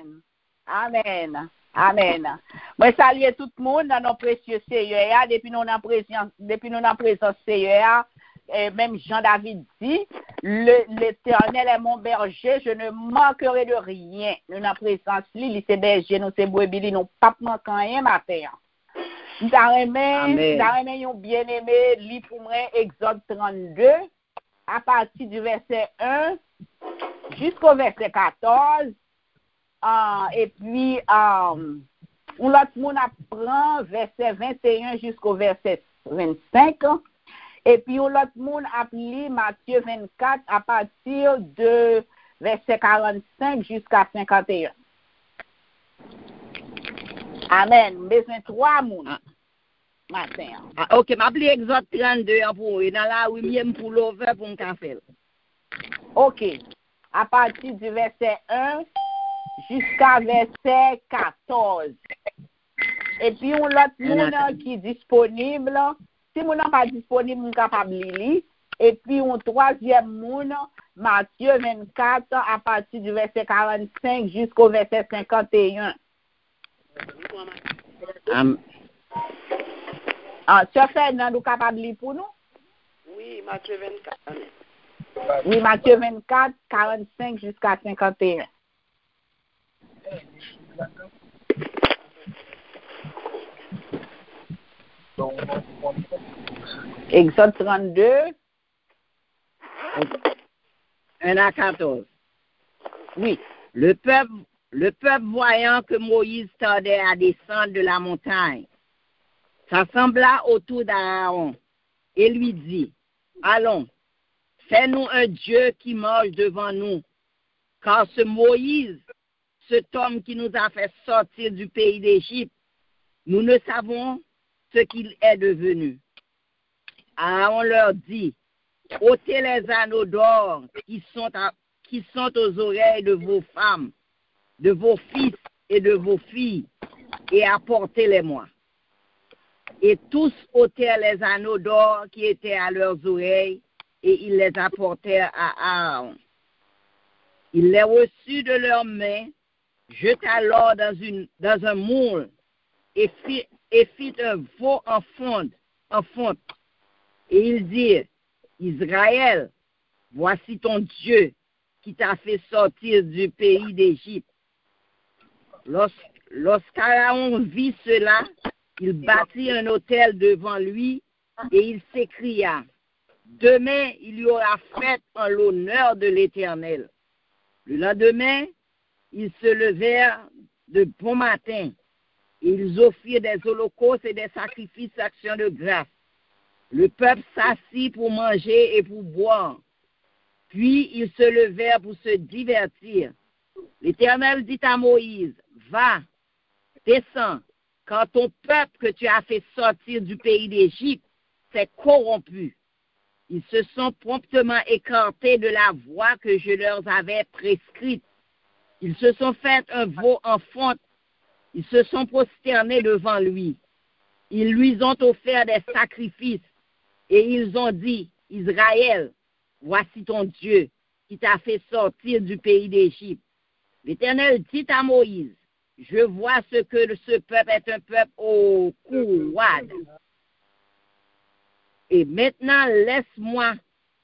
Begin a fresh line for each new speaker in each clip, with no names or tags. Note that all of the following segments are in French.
Amen. Amen. Moi salue tout le monde dans nos précieux Seigneur depuis nous en présence Seigneur. Même Jean-David dit, l'Éternel est mon berger, je ne manquerai de rien. Nous en présence lui, c'est berger, nous c'est brebis, nous pas manquant rien matin. Nous avons un bien-aimé, lit pour moi Exode 32 à partir du verset 1 jusqu'au verset 14. Et puis, l'autre monde apprend verset 21 jusqu'au verset 25. Et puis, l'autre monde appelé Matthieu 24 à partir de verset 45 jusqu'à 51. Amen. Besoin de 3 monde. Matin.
Ok, m'appelé Exode 32 pour eux. Dans la 8e pour l'over pour un café.
Ok. À partir du verset 1 jusqu'à verset 14. Et puis, on l'autre monde qui est disponible. Si mon n'est pas disponible, on est capable de lire. Et puis, on troisième monde, Matthieu 24, à partir du verset 45 jusqu'au verset 51. Tu as fait un capable de lire pour nous?
Oui, Matthieu 24.
Oui, Matthieu 24, 45 jusqu'à 51. Exode 32.
1 à 14.
Oui.
Le peuple voyant que Moïse tardait à descendre de la montagne, s'assembla autour d'Aaron et lui dit, allons, fais-nous un Dieu qui marche devant nous, car ce Moïse, cet homme qui nous a fait sortir du pays d'Égypte, nous ne savons ce qu'il est devenu. Aaron leur dit, ôtez les anneaux d'or qui sont aux oreilles de vos femmes, de vos fils et de vos filles, et apportez-les-moi. Et tous ôtèrent les anneaux d'or qui étaient à leurs oreilles, et ils les apportèrent à Aaron. Il les reçut de leurs mains, jeta l'or dans un moule, et fit un veau en fonte. Et il dit, Israël, voici ton Dieu qui t'a fait sortir du pays d'Égypte. Lorsqu'Aaron vit cela, il bâtit un autel devant lui et il s'écria, demain il y aura fête en l'honneur de l'Éternel. Le lendemain, ils se levèrent de bon matin et ils offrirent des holocaustes et des sacrifices d'actions de grâce. Le peuple s'assit pour manger et pour boire. Puis ils se levèrent pour se divertir. L'Éternel dit à Moïse, va, descends, car ton peuple que tu as fait sortir du pays d'Égypte s'est corrompu. Ils se sont promptement écartés de la voie que je leur avais prescrite. Ils se sont fait un veau en fonte. Ils se sont prosternés devant lui. Ils lui ont offert des sacrifices. Et ils ont dit, Israël, voici ton Dieu qui t'a fait sortir du pays d'Égypte. L'Éternel dit à Moïse, je vois ce que ce peuple est un peuple au cou roide. Et maintenant, laisse-moi,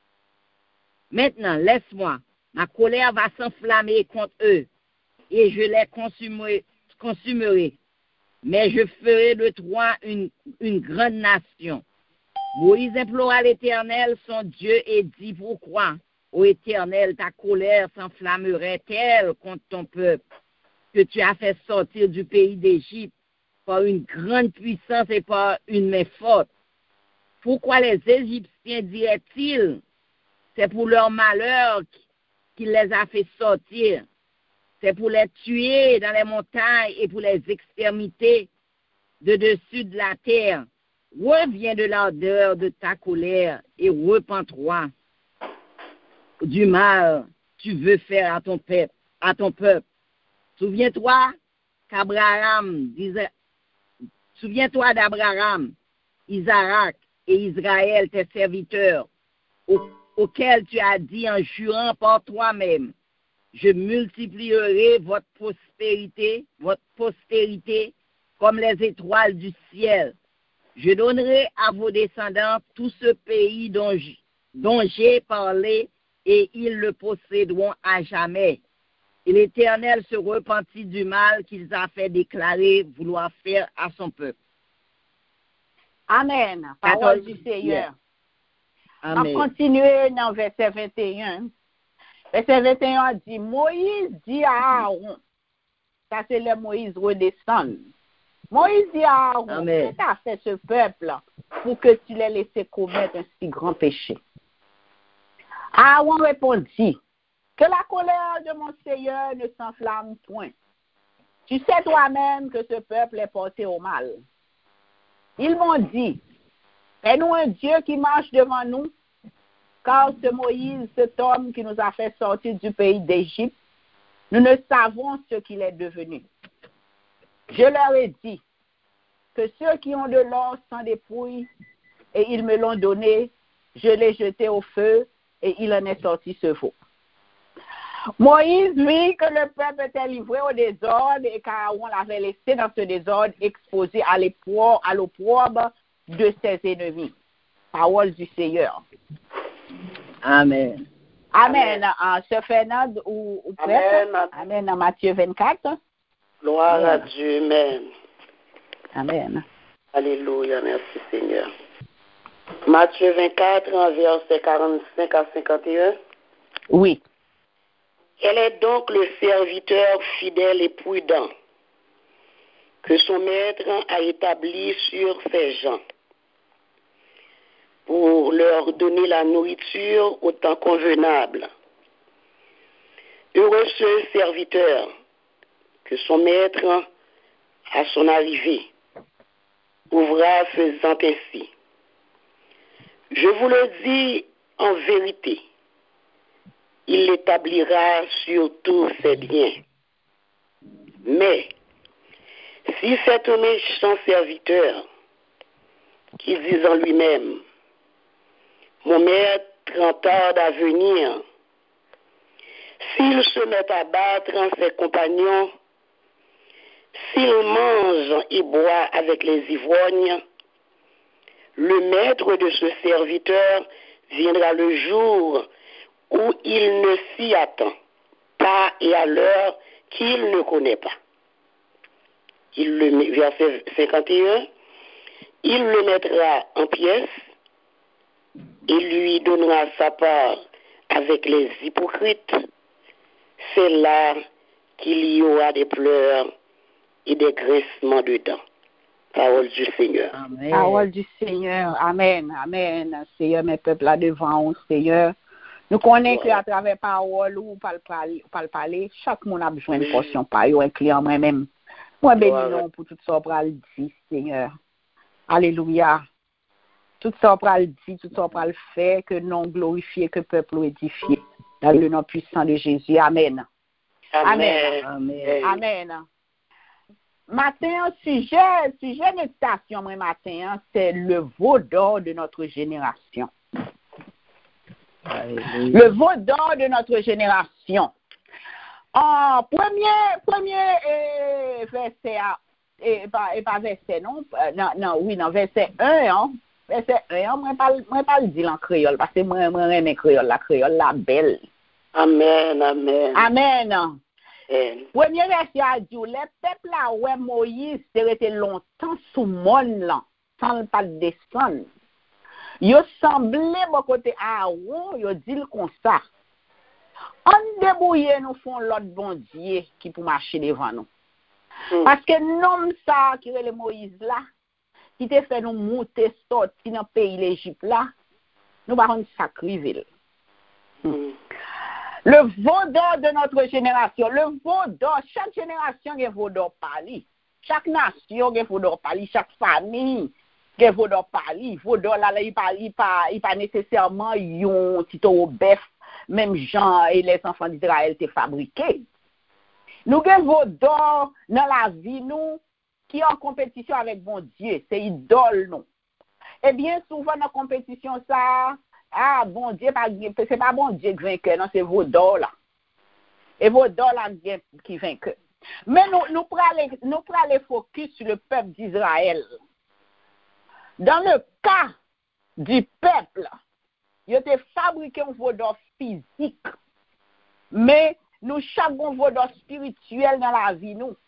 ma colère va s'enflammer contre eux, et je les consumerai. Mais je ferai de toi une grande nation. Moïse implora l'Éternel, son Dieu, et dit, pourquoi, ô Éternel, ta colère s'enflammerait-elle contre ton peuple, que tu as fait sortir du pays d'Égypte par une grande puissance et par une main forte? Pourquoi les Égyptiens diraient-ils, c'est pour leur malheur qu'il les a fait sortir, c'est pour les tuer dans les montagnes et pour les exterminer de dessus de la terre. Reviens de l'ardeur de ta colère et repens-toi du mal que tu veux faire à ton peuple. Souviens-toi d'Abraham, Isaac et Israël, tes serviteurs, auxquels tu as dit en jurant par toi-même, je multiplierai votre postérité comme les étoiles du ciel. Je donnerai à vos descendants tout ce pays dont j'ai parlé, et ils le posséderont à jamais. Et l'Éternel se repentit du mal qu'ils a fait déclarer vouloir faire à son peuple.
Amen. Parole du Seigneur. On va continuer dans verset 21. Verset 21 dit, Moïse dit à Aaron, ça c'est le Moïse redescend. Moïse dit à Aaron, qu'est-ce que tu as fait ce peuple pour que tu l'aies laissé commettre un si grand péché? Aaron répondit, que la colère de mon Seigneur ne s'enflamme point. Tu sais toi-même que ce peuple est porté au mal. Ils m'ont dit, fais-nous un Dieu qui marche devant nous, car ce Moïse, cet homme qui nous a fait sortir du pays d'Égypte, nous ne savons ce qu'il est devenu. Je leur ai dit que ceux qui ont de l'or sans dépouille, et ils me l'ont donné, je l'ai jeté au feu, et il en est sorti ce veau. Moïse vit que le peuple était livré au désordre et qu'Aaron l'avait laissé dans ce désordre exposé à l'opprobre de ses ennemis. Parole du Seigneur.
Amen.
Amen. Sœur Fernande ou prêtre? Amen. Matthieu 24.
Gloire à Dieu. Amen.
Amen.
Alléluia. Merci Seigneur. Matthieu 24, en verset 45 à 51.
Oui.
Quel est donc le serviteur fidèle et prudent que son maître a établi sur ses gens pour leur donner la nourriture au temps convenable? Heureux ce serviteur que son maître, à son arrivée, ouvra faisant ainsi. Je vous le dis en vérité, il l'établira sur tous ses biens. Mais si c'est un méchant serviteur qui dit en lui-même, mon maître tarde à venir, s'il se met à battre ses compagnons, s'il mange et boit avec les ivrognes, le maître de ce serviteur viendra le jour où il ne s'y attend pas et à l'heure qu'il ne connaît pas. Verset 51, il le mettra en pièces et lui donnera sa part avec les hypocrites. C'est là qu'il y aura des pleurs et des grincements de dents. Parole du Seigneur.
Amen.
Parole du Seigneur. Amen. Amen. Seigneur, mes peuples là devant nous, Seigneur. Nous connaissons qu'à travers parole ou par le parler, chaque monde a besoin de portion par un client moi-même. Moi, bénis pour tout ça pour le dire, Seigneur. Alléluia. Tout ça pour le dire, tout ça pour le faire, que non glorifié, que peuple édifié. Dans le nom puissant de Jésus. Amen.
Amen.
Amen.
Amen. Matin, sujet de méditation, moi, matin, c'est le veau d'or de notre génération.
Alléluia.
Le veau d'or de notre génération. En premier verset, pas verset, non? Non, verset 1, hein? Verset 1, moi, pas le dire en créole, parce que moi, j'aime la créole, la belle.
Amen. Amen.
Amen.
Amen.
Premier verset a dit, les peuples là, ouais, Moïse, c'est resté longtemps sous monde là, sans pas descendre. Yo semblé bon côté Aaron, yo dit comme ça. On débrouille nous font l'autre bon Dieu qui pour marcher devant nous. Parce que l'homme ça qui est le Moïse là, qui te fait nous monter sortir dans le pays l'Égypte là, nous va rendre sacrifier. Le veau d'or de notre génération, le veau d'or, chaque génération a un veau d'or parli. Chaque nation a un veau d'or parli, chaque famille a un veau d'or parli. Veau d'or là, il pas nécessairement un petit bœuf, même Jean et les enfants d'Israël étaient fabriqués. Nous avons veau d'or dans la vie, nous, qui est en compétition avec bon Dieu, c'est idole, nous. Et bien souvent, dans la compétition, ça, bon Dieu, c'est pas bon Dieu qui vainqueur, non, c'est veau d'or là. Et vos dons là qui vainquent. Mais nous prenons les focus sur le peuple d'Israël. Dans le cas du peuple, il a fabriqué un vaudor physique. Mais nous avons un vaudor spirituel dans la vie, nous.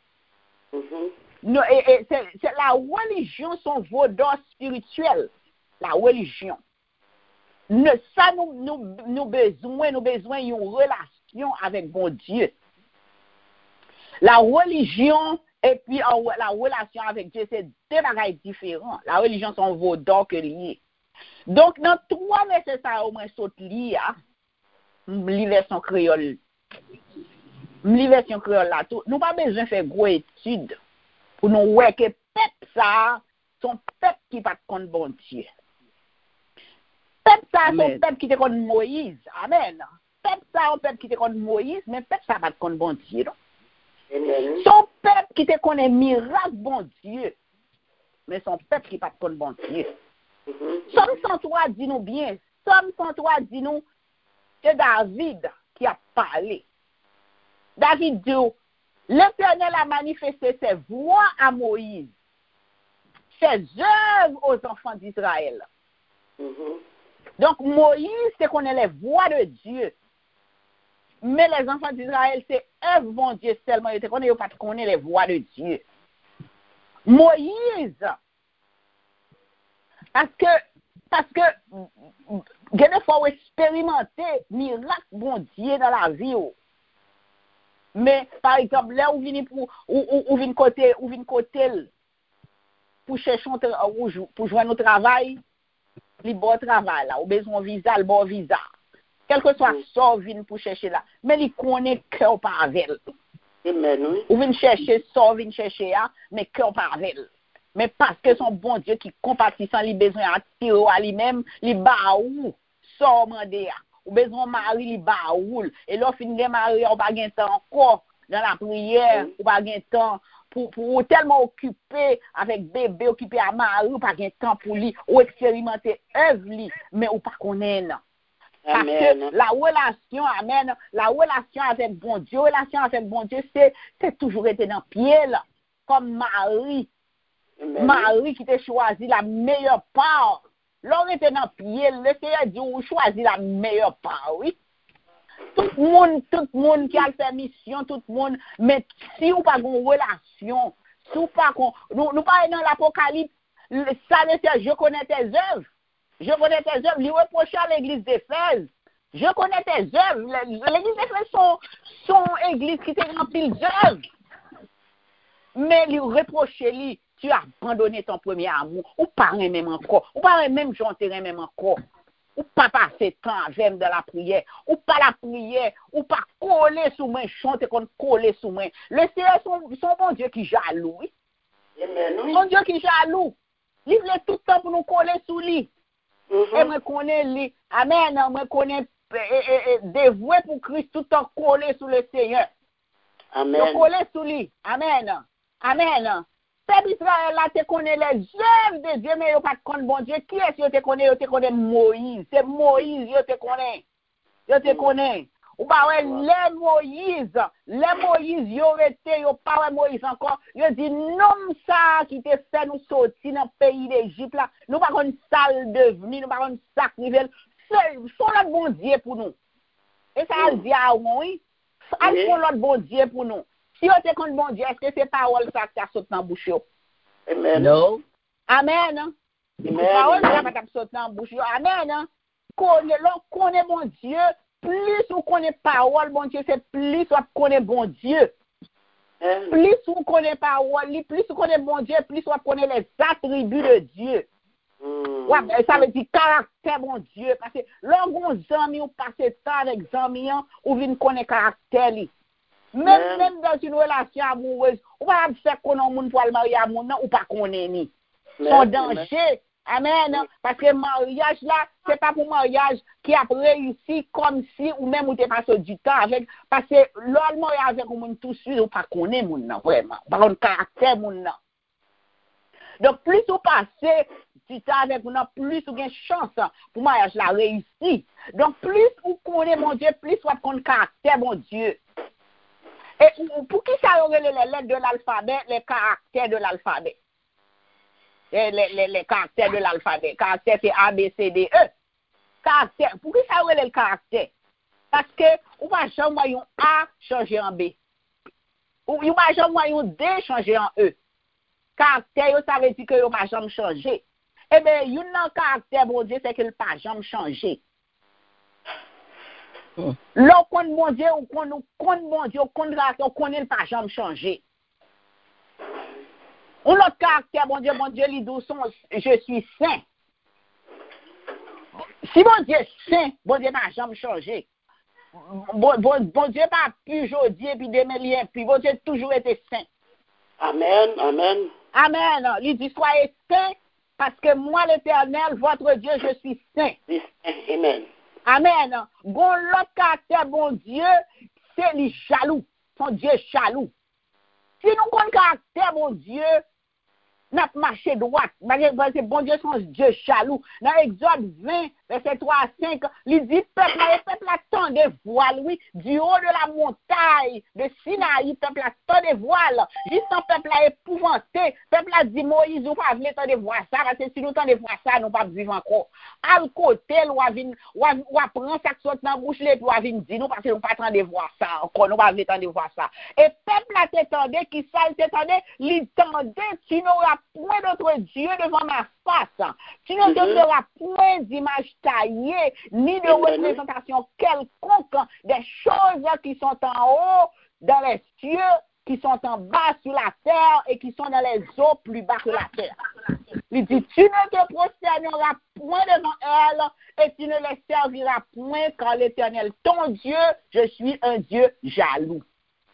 C'est la religion, son vaudor spirituel. La religion. Ça, nous besoin d'une relation avec bon Dieu. La religion et puis la relation avec Dieu, c'est deux bagages différents. La religion, c'est un vaudor que lié. Donc, dans trois versets, ça au moins saute lié, version créole. Version créole là, nous pas besoin de faire gros études pour nous voir que peuple ça, son peuple qui pas contre bon Dieu. Peuple ça, son peuple qui était contre Moïse. Amen. Peuple ça, son peuple qui était contre Moïse, mais peuple ça pas contre bon Dieu. Non? Son peuple qui te connaît miracle, bon Dieu. Mais son peuple qui pas contre bon Dieu. Somme 103 dit nous bien. Somme 103 dit nous c'est David qui a parlé. David dit, l'Éternel a manifesté ses voix à Moïse, ses œuvres aux enfants d'Israël. Donc Moïse, c'est connaît les voix de Dieu. Mais les enfants d'Israël, c'est œuvre bon Dieu seulement. Ils ne pas connaître les voix de Dieu. Moïse, parce que il faut expérimenter miracle bon Dieu dans la vie. Mais par exemple, là où vient côté pour chercher pour joindre au travail, les bon travail là, ou besoin visa, le bon visa. Quel que soit ça, vient pour chercher là. Mais il connaît cœur par avec. Ou vient chercher ça, vient chercher là, mais cœur par avec. Mais parce que son bon Dieu qui compatissant, il besoin attirer à lui-même, il baou, ça mandé. Ou besoin mari, il baou. Et là, fin de mari, on pas gain temps encore dans la prière, ou pas gain temps pour tellement occupé avec bébé, occupé à mari, ou pas gain temps pour lui, ou expérimenter œuvre lui, mais ou pas connaître. Parce que la relation, amen, la relation avec bon Dieu, c'est toujours été dans le pied, là, comme Marie. Marie qui t'a choisi la meilleure part. L'on était dans le pied, le Seigneur dit, ou choisit la meilleure part, oui. Tout le monde qui a fait mission, tout le monde, mais si ou pas une relation, si ou pas nous parlons dans l'Apocalypse, ça le Seigneur, je connais tes œuvres. Je connais tes œuvres. Il reprochait à l'église d'Éphèse. Je connais tes œuvres. L'église d'Éphèse sont église qui te remplit d'œuvres. Mais il reprochait lui, tu as abandonné ton premier amour. Ou pas même encore. Ou pas même chanter même encore. Ou pas passer temps avec dans la prière. Ou pas la prière. Ou pas coller sous moi, chanter comme coller sous moi. Le Seigneur, son bon Dieu qui jaloux. Oui? Son Dieu qui jaloux. Il voulait tout le temps pour nous coller sous lui. Et moi connais lui, amen, moi connais dévoué pour Christ tout en collé sous le Seigneur.
Amen.
Collé sous lui, amen, amen. Peuple Israël là te connaît les œuvres de Dieu, mais il pas contre bon Dieu. Qui est-ce que te connaît Moïse? C'est Moïse, il te connaît. Il te connaît. Ou pas ouais, les Moïse, ils auraient été, ils pas Moïse encore. Ils dit non ça qui te fait nous sortir dans le pays d'Égypte là. Nous pas une salle devenir, nous pas une sacrifice. C'est l'autre bon Dieu pour nous. Et ça a dit à oui, c'est l'autre bon Dieu pour nous. Si on te contre bon Dieu, est-ce que c'est parole ça qui a sauté dans la bouche?
Amen.
Non. Amen. Parole ça va sauter dans la bouche. Amen. Connaît bon Dieu. Plus on connaît parole, bon Dieu, c'est plus on connaît bon Dieu. Plus on connaît parole, plus on connaît bon Dieu, plus on connaît les attributs de Dieu. Ouais, ça veut dire caractère bon Dieu. Parce que lorsqu'on amis, on passe temps avec amis, on vient connaître caractère. Même dans une relation amoureuse, on va faire qu'on a un monde pour le marier à mon ou pas qu'on est ni. Son danger. Amen. Parce que le mariage là, c'est pas pour mariage qui a réussi comme si ou même ou t'es passé du temps avec. Parce que l'homme mariage avec un monde tout de suite, ou pas connaît mon nom, vraiment. Par un caractère mon nom. Donc plus ou passez du temps avec mon nom, plus ou gain chance pour mariage là réussi. Donc plus ou connaît mon Dieu, plus ou connaît caractère mon Dieu. Et pour qui ça aurait les lettres de l'alphabet, les caractères de l'alphabet? Les caractères de l'alphabet. Caractère, c'est A, B, C, D, E. Caractère. Pour qui ça aurait le caractère? Parce que, on va jamais voir un A changer en B. Ou on va jamais voir un D changer en E. Caractère, ça veut dire que on va jamais changer. Eh bien, il y a un caractère, bon Dieu, c'est qu'il ne va pas jamais changer. L'on connaît bon Dieu, on connaît bon Dieu, on connaît pas jamais changer. Un autre caractère, bon Dieu, il dit, je suis saint. Si bon Dieu est saint, bon Dieu n'a jamais changé. Bon Dieu pas plus aujourd'hui et puis demain lien, puis bon Dieu toujours été saint.
Amen, amen.
Amen. Il dit, soyez saint, parce que moi, l'Éternel, votre Dieu, je suis saint.
Amen.
Amen. Bon, l'autre caractère, bon Dieu, c'est les jaloux. Son Dieu jaloux. Si nous avons un caractère, bon Dieu, n'a pas marché droite. Parce que bon Dieu, son Dieu jaloux. Dans Exode 20, verset 3 à 5, il dit, peuple attendez voile, oui, du haut de la montagne de Sinaï, peuple attendez voile. Juste un peuple a épouvanté. Peuple a dit, Moïse, vous pas venir attendre voir ça, parce que si nous attendons voir ça, nous pas vivre encore. À côté, ou prend ça qui sort dans la bouche, puis ou dit, nous, parce que nous pas attendre voir ça, encore, nous pas venir attendre voir ça. Et peuple a t'attendait, qui ça, il t'attendait, il tendait, tu n'auras point d'autre Dieu devant ma face. Tu ne te feras point d'image taillée, ni de représentation quelconque des choses qui sont en haut dans les cieux, qui sont en bas sur la terre et qui sont dans les eaux plus bas que la terre. Il dit, tu ne te prosterneras point devant elle et tu ne les serviras point car l'Éternel, ton Dieu, je suis un Dieu jaloux.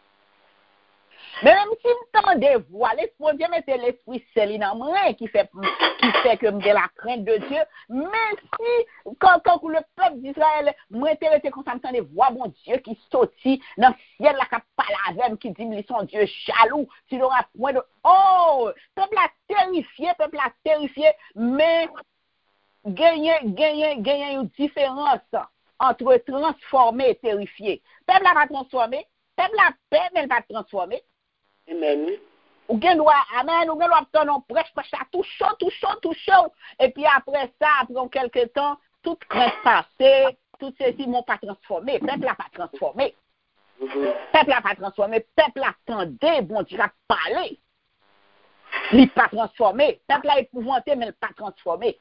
Mais même si je t'en dévoile, bon Dieu mette l'esprit céline en moi qui fait que j'ai la crainte de Dieu. Mais si, quand le peuple d'Israël, moi, j'étais comme ça, je t'en voix, bon Dieu, qui sortit dans le ciel, là, qui parle avec qui dit, ils sont Dieu jaloux, tu n'auras point de. Oh, peuple a terrifié, mais gagner une différence entre transformer et terrifier. Peuple a pas transformé, peuple a paix, mais il va transformer.
Amen.
Ou gen doit, amen, ou gen doit prendre prêche, tout chaud. Et puis après ça, après quelques temps, tout crainte passé, tout ceci m'ont pas transformé. Peuple n'a pas transformé. Peuple n'a pas transformé. Peuple attendait, bon Dieu a parlé. Il n'a pas transformé. Peuple a épouvanté, mais il n'a pas transformé.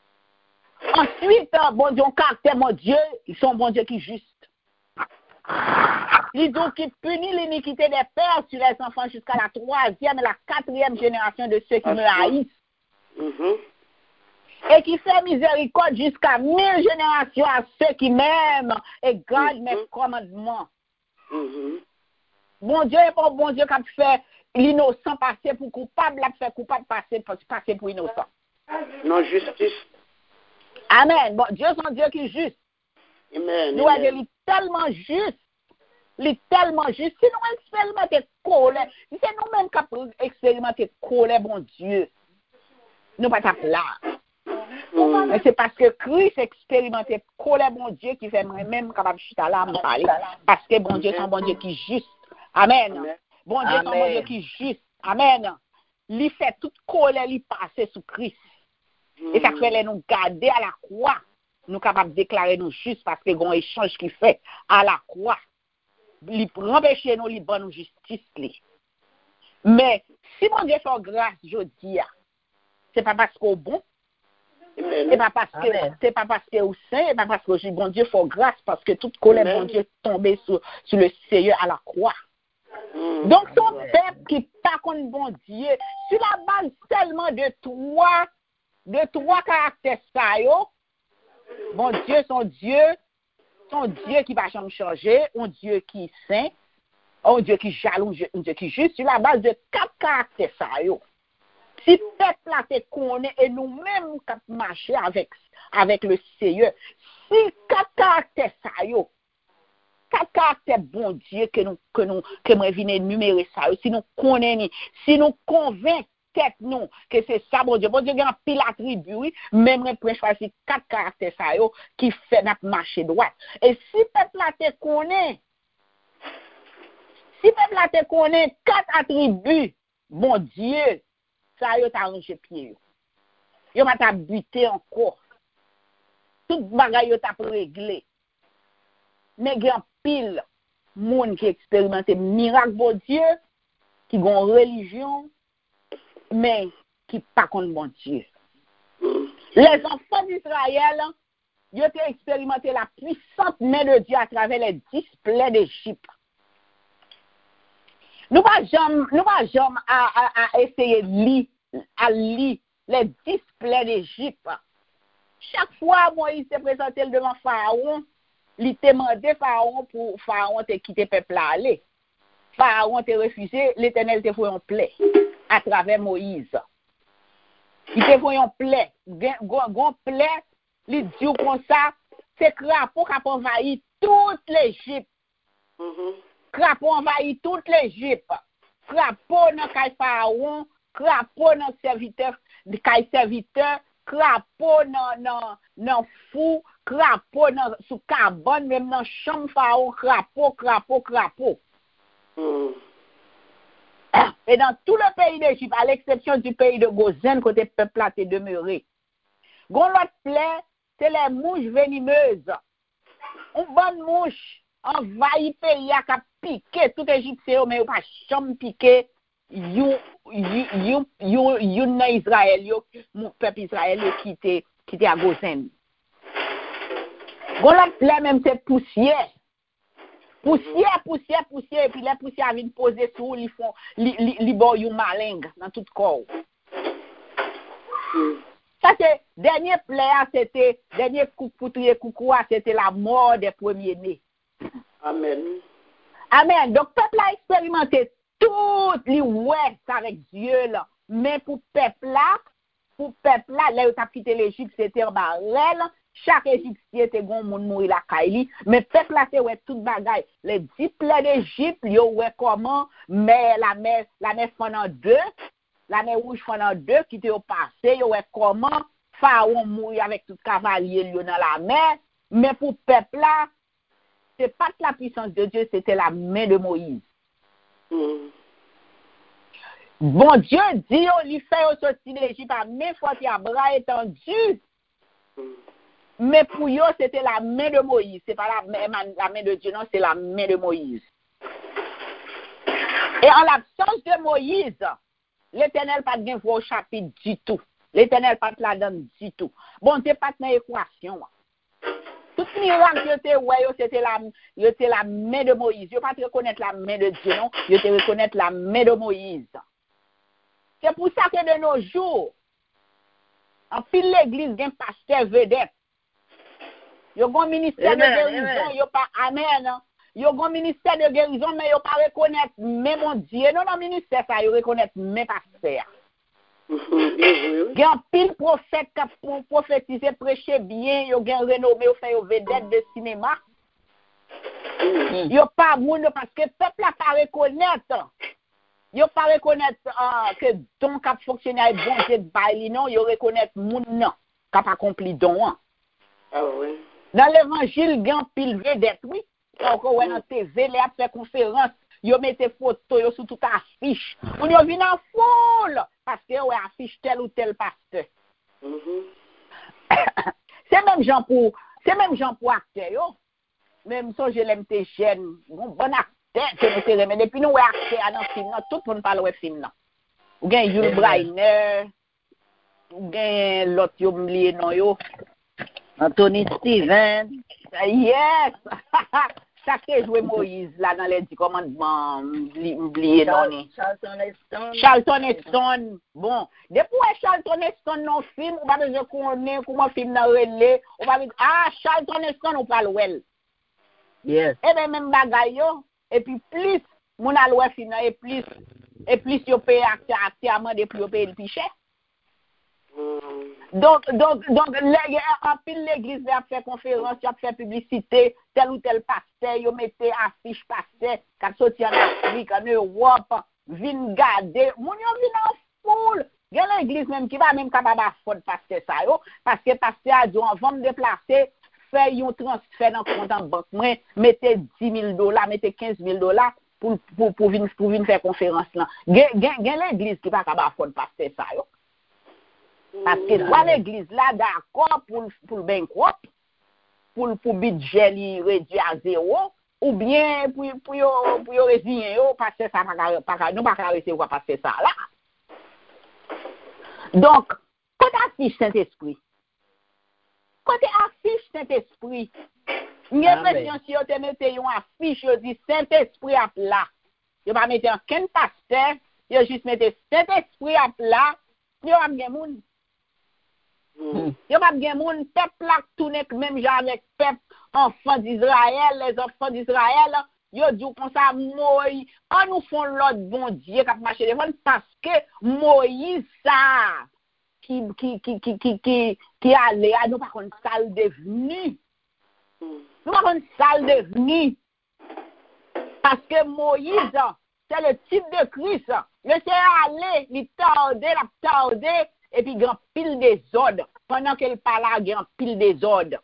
Ensuite, bon Dieu, caractère, mon Dieu, ils sont bon Dieu qui est juste. Il dit qu'il punit l'iniquité des pères sur les enfants jusqu'à la 3e et la 4e génération de ceux qui me haïssent. Et qui fait miséricorde jusqu'à 1000 générations à ceux qui m'aiment et gardent mes commandements. Bon Dieu n'est pas bon Dieu qui a fait l'innocent passer pour coupable, l'a fait coupable passer pour innocent.
Non, justice.
Amen. Bon, Dieu est un Dieu qui est juste.
Amen.
Nous, il est tellement juste. Il est tellement juste. Si nous expérimentons colère, si c'est nous-mêmes qui expérimentons colère, bon Dieu, nous ne sommes pas là. Mais c'est parce que Christ expérimentait colère, bon Dieu, qui fait moi-même capable de chuter là, me parler. Parce que bon Dieu, c'est un bon Dieu qui est juste. Amen. Bon Dieu, c'est un bon Dieu qui est juste. Amen. Il fait toute colère, il passe sous Christ. Et ça fait nous garder à la croix. Nous sommes capables de déclarer nous justes parce que bon échange qui fait à la croix. Il empêche nous, il donne nous justice. Mais si mon Dieu fait grâce, je dis, c'est pas parce qu'on est bon, c'est pas parce que au saint, c'est pas parce que bon Dieu fait grâce, parce que toute colère, bon Dieu, est tombée sur le Seigneur à la croix. Donc, son peuple qui pas contre bon Dieu, sur la base seulement de trois caractères, ça, bon Dieu, son Dieu qui va jamais changer, un Dieu qui est saint, un Dieu qui est jaloux, un Dieu qui est juste, sur la base de 4 caractères, ça, si peuple là te connaît et nous-mêmes qui marcher avec le Seigneur, si 4 caractères, ça, 4 caractères bon Dieu que nous venons énumérer ça, si nous connaissons, si nous convaincons nous que c'est ça, bon Dieu, il y a un pile attribut, oui, même les prêches choisir 4 caractères ça qui fait notre marché droit. Et si peuple là te connaît, Si peuple là te connaît 4 attributs, bon Dieu, ça yo t'a rangé pied yo. Yo va t'a buté encore. Tout bagay yo t'a réglé. Mais gen pile moun qui expérimente miracle bon Dieu, qui gon religion, mais qui pas contre bon Dieu. Les enfants d'Israël, ils ont expérimenté la puissante main de Dieu à travers les 10 plaies d'Égypte. Nous pas jamais à essayer de lire les 10 plaies d'Égypte. Chaque fois Moïse s'est présenté devant Pharaon, il t'a demandé Pharaon pour Pharaon te quitter peuple là aller. Pharaon t'a refusé, l'Éternel t'a fait un plaie à travers Moïse. Il te fait un plaie, gon plaie, il dit comme ça, c'est crapaud qui a envahi toute l'Égypte. Crapaud envahi toute l'Égypte. Crapaud dans kay Pharaon, crapaud dans serviteur, crapaud dans fou, crapaud dans sous cabane, même dans chambre Pharaon, crapaud. Et dans tout le pays d'Égypte, à l'exception du pays de Gozen, côté peuple là t'est demeuré. Gon l'autre plaie, c'est les mouches venimeuses. Une bonne mouche envahit pays à cap piquer tout Égyptien, mais pas jamais piquer you na Israël, yo mon peuple Israël qui était à Gozen. Gon l'autre plaie même c'est poussière. Poussière, et puis les poussières viennent poser sur ils font li bon you malingue dans tout corps. Ça c'est dernier plaie, c'était dernier coucou, c'était la mort des premiers-nés.
Amen.
Amen. Donc peuple a expérimenté tout les ouais avec Dieu là, mais pour peuple là, là où t'as quitté l'Égypte, c'était un barrel. Chaque Égyptien était gon moun mourir la kaili, mais peuple là c'est ouais toute bagaille. Les 10 plaies d'Égypte, yo ouais comment mais la mer pendant 2, la mer rouge pendant 2 qui était au passé, yo ouais comment Pharaon mourir avec tout cavalier yo dans la mer, mais pour peuple là, c'est pas la puissance de Dieu, c'était la main de Moïse. Bon Dieu dit il fait sortir d'Égypte à main forte et à bras étendus. Mais pour eux, c'était la main de Moïse. C'est pas la main de Dieu, non, c'est la main de Moïse. Et en l'absence de Moïse, l'Éternel pas de voix au chapitre du tout. L'Éternel pas de la donne du tout. Bon, c'est pas dans l'équation. Tout miracle c'était la main de Moïse. Je pas reconnaître la main de Dieu, non. Je te reconnaître la main de Moïse. C'est pour ça que de nos jours, en pile l'église, il y a un pasteur vedette. Il y a un ministère de guérison, il n'y a pas Amen. Il y a un ministère de guérison, mais il n'y a pas reconnaître même mon Dieu. Non, ministère, ça, il reconnaître même pasteur. Il y a un pile prophète qui a prophétisé, prêché bien, il y a un renommé, il fait une vedette de cinéma. Il n'y a pas monde parce que le peuple n'a pas reconnaître. Il n'a pas reconnaître que don qui a fonctionné avec bon Dieu de Baïli, non, il reconnaître moun non, qui a accompli don.
Ah oui.
Dans l'évangile, il y a un pile vedette, oui. Quand on est dans TV, il a fait conférence, il a mis des photos sur toute affiche. On y vient en foule parce que on affiche tel ou tel pasteur. C'est même gens pour acteurs. Même si je l'aime tes jeunes, bon acteur que nous sommes, mais depuis nous acteurs dans le film, tout le monde parle de film. Ou bien Yul Brynner, ou bien l'autre yo m'oublié non yo. Anthony Steven. Yes! Ça qui joué Moïse là dans les 10 commandements, oublié non. Charlton Heston. Bon, depuis Charlton Heston dans le film, on va besoin connaître comment film dans relais, on va dire Charlton Heston on parle well.
Yes.
Et bien même bagaille yo, et puis plus mon alloué film et plus yo paye actuellement depuis yo paye le plus cher. Donc, en pile l'église a fait conférence, a fait publicité, tel ou tel pasteur, il mettait affiche pasteur, qui sorti en Afrique, en Europe, vin garder, mon yo vin en foule. Il y a l'église même qui va même capable affronter pasteur ça yo, parce que pasteur a dit on va me déplacer, faire un transfert dans compte en banque, mettez $10,000, mettez $15,000, pour venir faire conférence là. Gen l'église qui pas capable faire passer ça yo. Parce que soit l'église là d'accord pour ben quoi pour budget li réduit à zéro ou bien pour yo résigner yo passer ça pas nous pas recevoir passer ça là. Donc quand affiche Saint-Esprit j'ai l'impression si on te mette une affiche, on dit Saint-Esprit à plat. On va mettre aucun pasteur, on juste mettre Saint-Esprit à plat, on va bien moun. On va bien moun, peuple là tourner même genre avec peuple enfants d'Israël, les enfants d'Israël, yo dit comme ça Moïse, on nous font l'autre bon Dieu qui marcher devant parce que Moïse ça qui allait à nous par contre salle devenu. Nous avons une salle devenu. Parce que Moïse, c'est le type de Christ. Il s'est allé, il tordait, et puis il y a pile des ordres. Pendant qu'il parlait, il y a pile des ordres.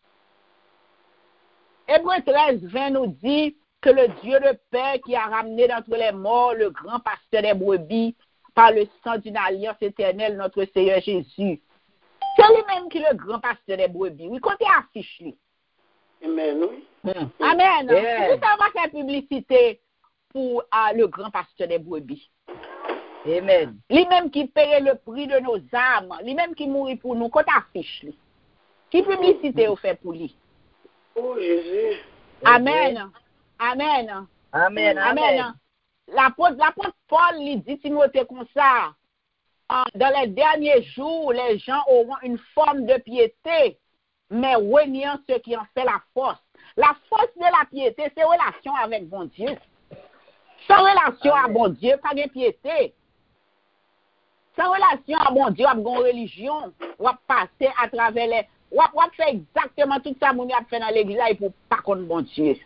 Hébreux 13, 20 nous dit que le Dieu de paix qui a ramené d'entre les morts le grand pasteur des brebis par le sang d'une alliance éternelle, notre Seigneur Jésus. C'est lui-même qui est le grand pasteur des brebis. Oui, quand il affiche lui.
Amen, oui.
Amen.
Yeah.
Nous avons fait publicité pour le grand pasteur des brebis.
Amen.
Lui-même qui paye le prix de nos âmes. Lui-même qui mourit pour nous. Quand affiche lui. Qui publicité vous fait pour lui?
Oh, Jésus.
Amen. Amen.
Amen. Amen.
L'apôtre Paul lui dit Timothée comme ça. Dans les derniers jours, les gens auront une forme de piété, mais reniant ceux qui en fait la force. La force de la piété, c'est relation avec bon Dieu. Sans relation à bon Dieu, pas de piété. Sans relation à bon Dieu, à bonne religion, on va passer à travers les... On va faire exactement tout ça qu'on a fait dans l'église là, pour pas contre bon Dieu.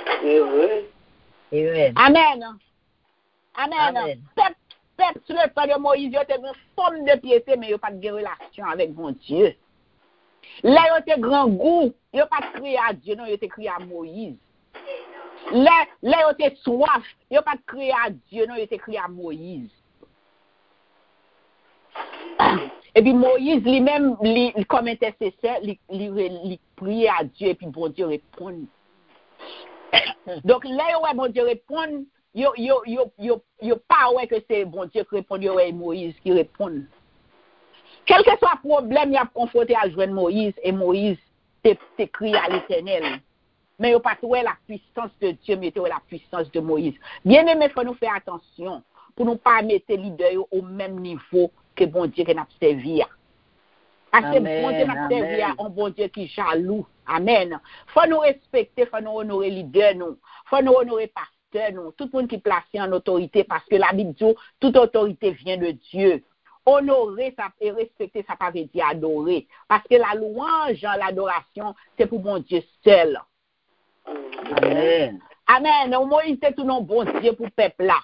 Amen.
Amen. Amen. Peuple sur le temps de Moïse, il y a une forme de piété, mais il n'y a pas de relation avec bon Dieu. Là, il y a grand goût, il n'y a pas de crier à Dieu, non, il y a crié à Moïse. Là, il y a soif, il n'y a pas de crier à Dieu, non, il y a crié à Moïse. Et puis Moïse lui-même, comme intercesseur, il priait à Dieu, et puis bon Dieu répond. Donc là, ouais, bon Dieu répond, yo pas ouais que c'est bon Dieu qui répond, yo ouais Moïse qui répond. Quel que soit le problème, il a confronté à joindre Moïse, et Moïse t'écrit à l'Éternel. Mais il n'y a pas trouvé la puissance de Dieu, mais il y a la puissance de Moïse. Bien aimé, il faut nous faire attention pour ne pas mettre les leaders au même niveau que bon Dieu qui n'a servi. Parce que bon Dieu n'a servi à un bon Dieu qui est jaloux. Amen. Il faut nous respecter, il faut nous honorer les leaders, il faut nous honorer pasteur, tout le monde qui est placé en autorité, parce que la Bible dit toute autorité vient de Dieu. Honorer ça et respecter, ça ne veut pas dire adorer. Parce que la louange, l'adoration, c'est pour mon Dieu seul.
Amen.
Amen. Moïse, c'est tout non bon Dieu pour le peuple là.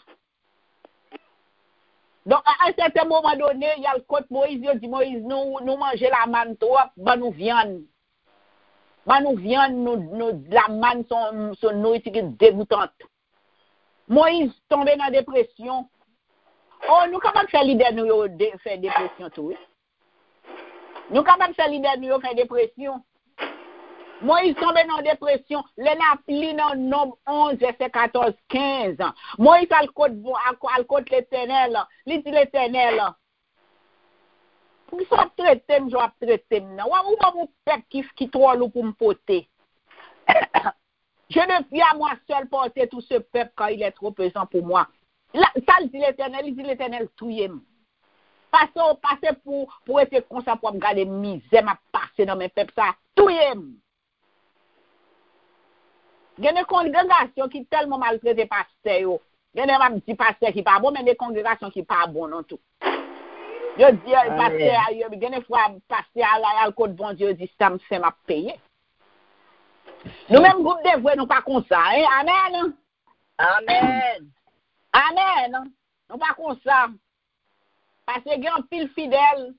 Donc, à un certain moment donné, il y a le côté Moïse, il dit Moïse, nous mangeons la manne trop, nous viande. Nous viande, la manne, son nourriture dégoûtante. Moïse tombe dans la dépression. Oh, nous capables de faire l'idée nous faire dépression tout. Oui? Nous capables de faire l'idée nous faire dépression. Moïse tombe dans la dépression. Les naplis dans Nombre 11, verset 14, 15. Moïse a le côté l'Éternel. Il dit l'Éternel. Pour qu'il soit traité, je vais traiter. Ou mon peuple qui trop lourd pour me porter. Je ne puis à moi seul porter tout ce peuple quand il est trop pesant pour moi. Là, ça il dit l'Éternel, touye-moi. Passez pour être comme ça, pour me garder misère, m'a passé dans mes peuples, ça, touye-moi. Il y a des congrégations qui sont tellement maltraitées pasteur. Il y a des petits pasteurs qui ne sont pas bons, mais des congrégations qui ne sont pas bonnes non tout. Je dis, pasteur, il y a des fois, pasteur, à la côte bon Dieu, dit, ça me fait m'a payer. Nous-mêmes, groupe de vrais, nous pas comme ça. Hein? Amen.
Amen.
Amen. Nous pas comme ça. Parce que il y a un pile fidèle.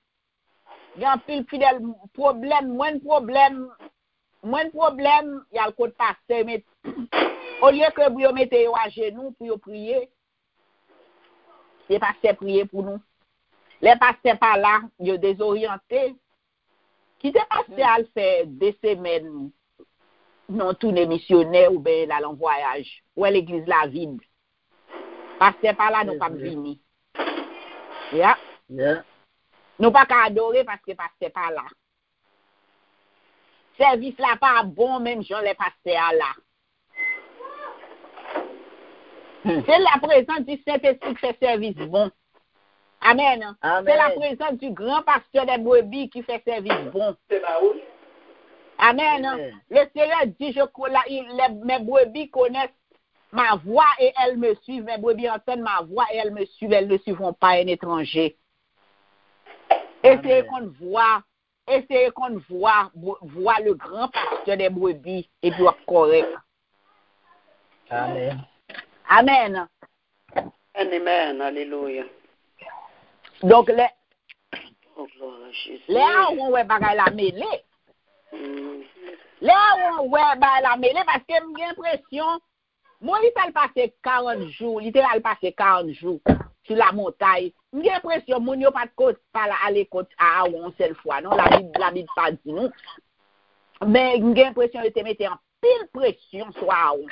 Problème, moins de problème, il y a le côté pasteur, mais Au lieu que vous mettez à genoux pour prier, les pasteurs prier pour nous. Les pasteurs par là, ils désorientés. Qui te pasteur à faire des semaines non tourner missionnaire ou bien là en voyage ou à l'église la vide. Pasteur par là nous pas venir. Yeah. Nous pas qu'à adorer parce que pasteur par là. Service là pas bon même Jean les pasteurs là. C'est la présence du Saint-Esprit qui fait service bon. Amen. C'est la présence du grand pasteur des brebis qui fait service bon. Amen. Le Seigneur dit, mes brebis connaissent ma voix et elles me suivent. Mes brebis entendent ma voix et elles me suivent. Elles ne suivront pas un étranger. Essayez qu'on voit le grand pasteur des brebis et puis correct.
Amen.
Amen.
Amen. Alléluia.
Donc, les
on
ouais bagay la mêlée. Là, on ouais bagay la mêlée parce que j'ai l'impression, moi, il a passé 40 jours, littéralement passé 40 jours sur la montagne. J'ai l'impression, mon yo pas de côte, pas à l'écoute à Aaron seule fois, non, la Bible pas dit non. Mais j'ai l'impression qu'il mettait en pile pression sur Aaron.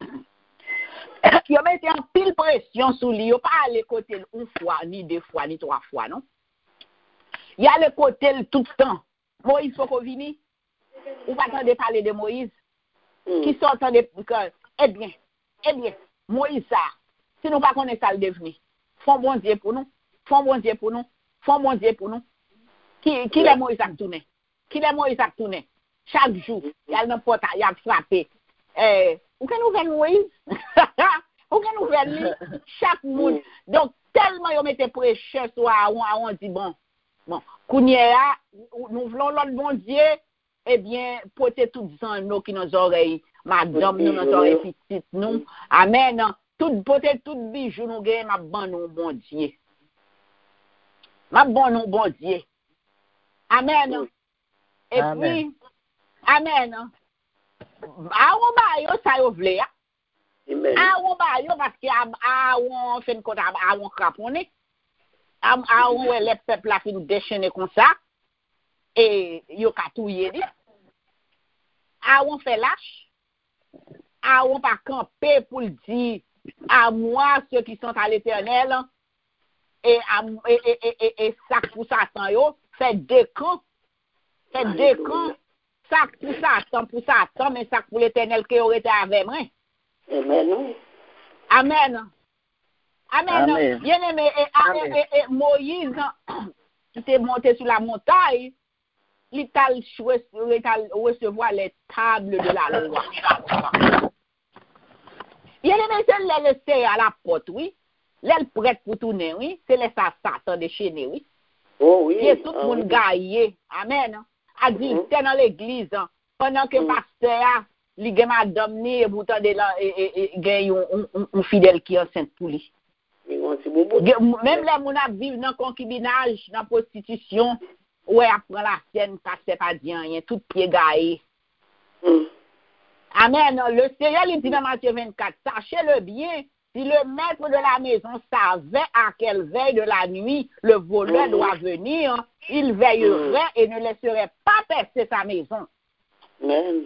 Il mettait en pile pression sur lui, il pas à l'écouter une fois, ni deux fois, ni trois fois, non. Il y a le côté tout le temps. Moïse faut qu'on vienne. Ou pas attendre parler de Moïse. Qui sont de eh bien, Moïse ça. Si nous pas connaissons ça le devenir. Font bon Dieu pour nous. Font bon Dieu pour nous. Font bon Dieu pour nous. Qui les Moïse a tourné? Qui les Moïse a tourné? Chaque jour, il y a le porte, il y a frappé. Où que nous venons Moïse? Où que nous venons chaque monde. Donc tellement ils mettent pression sur on dit bon, Kounia, nous voulons l'autre bon Dieu, eh bien, porter tout dans nos qui nos oreilles, madame, nous nos oreilles petites, nous. Amen. Tout porter tout bijou nous gagne, ma bon nous bon Dieu. Ma bon nous bon Dieu. Amen. Et puis, amen. Aouon ba yo sa yo vle ya. Aouon ba yo parce que aouon fait une côte aouon craponné. Aouon les peuples la fin déchaîner comme ça et yo ka touyer li. Aouon fait lâche. Aouon pas camper pour dire à moi ceux qui sont à l'Éternel et ça pour Satan yo fait deux camps. Fait deux camps. Ça pour Satan, mais ça pour l'Éternel qui aurait été avec moi.
Amen.
Amen. Amen. Bien aimé, et Moïse, qui était monté sur la montagne, il t'a recevoir les tables de la loi. Bien aimé, c'est le laisser à la porte, oui. L'aile prête pour tourner, oui. C'est laisser Satan déchaîner, oui.
Oh oui.
Et tout le monde gaillé. Amen. Adulte dans l'église, pendant que pasteur, li gen madame ni, et pourtant de là, et gen un fidèle qui est enceinte pour lui. Même les moun a vivent dans concubinage, dans prostitution, ouais, après la scène, pasteur pas dit rien, tout pied gaillé. Amen. Le Seigneur, il dit dans Matthieu 24, sachez-le bien, si le maître de la maison savait à quelle veille de la nuit le voleur doit venir, il veillerait et ne laisserait pas percer sa maison.
Amen.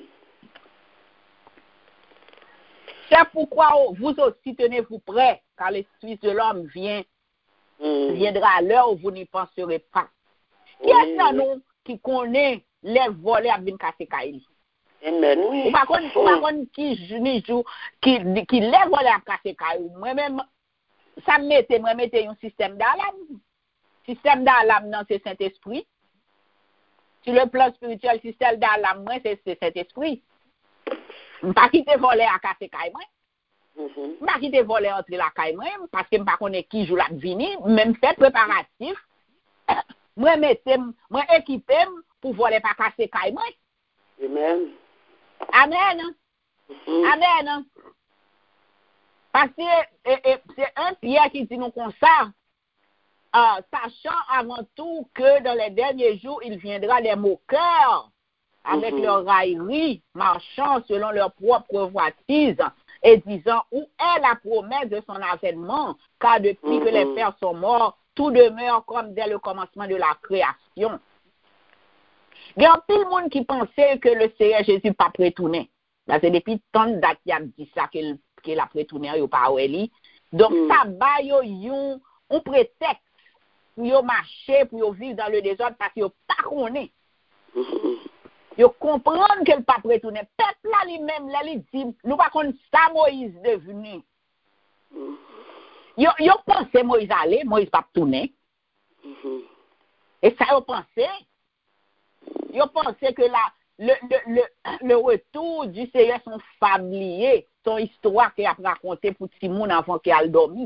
C'est pourquoi vous aussi tenez-vous prêts, car le Fils de l'homme viendra à l'heure où vous n'y penserez pas. Qui est-ce nous qui connaît les voleurs à venir casser Kaili?
Amen.
Ou pas qu'on qui les voleurs à casser Kaili. Moi-même, ça me mettait un système d'alarme. Système d'alarme, non, c'est Saint-Esprit. Sur le plan spirituel, système d'alarme, c'est Saint-Esprit. Je ne pas quitter voler à casser caille moi. Je ne pas quitter voler entre la caille moi parce que je ne pas connais qui joue la venir, même fait préparatif. Moi équipé pour voler pas casser caille moi.
Amen.
Amen. Amen. Parce que c'est un Pierre qui dit nous comme ça. Sachant avant tout que dans les derniers jours, il viendra des moqueurs avec leur raillerie, marchant selon leur propre voitise et disant, où est la promesse de son avènement, car depuis que les pères sont morts, tout demeure comme dès le commencement de la création. Il y a tout le monde qui pensait que le Seigneur Jésus pas retourné. C'est depuis tant de dates qu'il a dit ça qu'il a retourné, il pas oueli. Donc ça va un prétexte pour marcher, pour vivre dans le désordre parce qu'il pas connaît. Ils comprennent que le pape retourné. Peuple là lui-même, là, il dit, nous pas connaître ça Moïse devenu. Ils pensaient Moïse aller, Moïse pas tourner. Et ça, ils pensaient. Ils pensaient que là, le retour du Seigneur sont fabliés, son histoire qu'il a raconté pour Timon avant qu'il a dormi.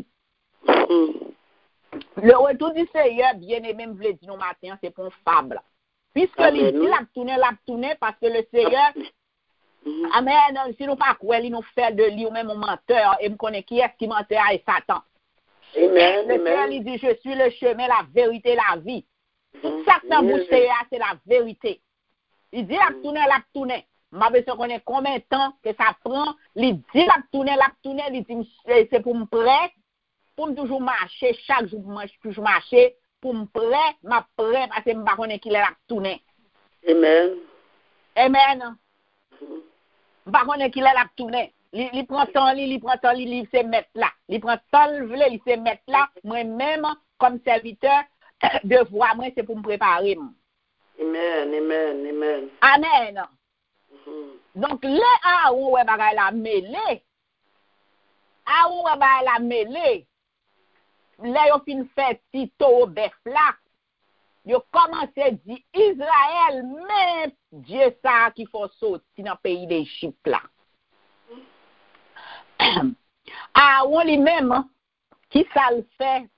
Le retour du Seigneur, bien aimé, me dit nous matin, c'est pour une fable. Puisque il dit l'a tourné parce que le Seigneur, amen, si nous pas quoi, il nous fait de lui ou même un menteur, et me connaît qui est-ce qui menteur et Satan.
Amen.
Le Seigneur, il dit, je suis le chemin, la vérité, la vie. Tout ça que dans le bouche Seigneur, c'est la vérité. Il dit l'a tourné. M'a besoin connaître combien de temps que ça prend. Il dit l'a tourné, il dit c'est pour me prêt, pour me toujours marcher, chaque jour toujours marcher. Pour me prêt, parce que je ne sais pas qu'il est là tourné.
Amen.
Amen. Je ne sais pas qu'il est là tourné. Il prend temps, il se met là. Il prend temps, il se met là. Moi-même, comme serviteur, devoir, moi, c'est pour me préparer.
Amen.
Amen. Donc, les Aaron, ouais, la mêlée. Aaron, ouais, la mêlée. Là, yo fin fait Tito au bœuf là. Yo commencé à dire Israël, mais Dieu ça qui faut sortir dans le pays d'Égypte là. Aaron lui-même, qui ça le fait?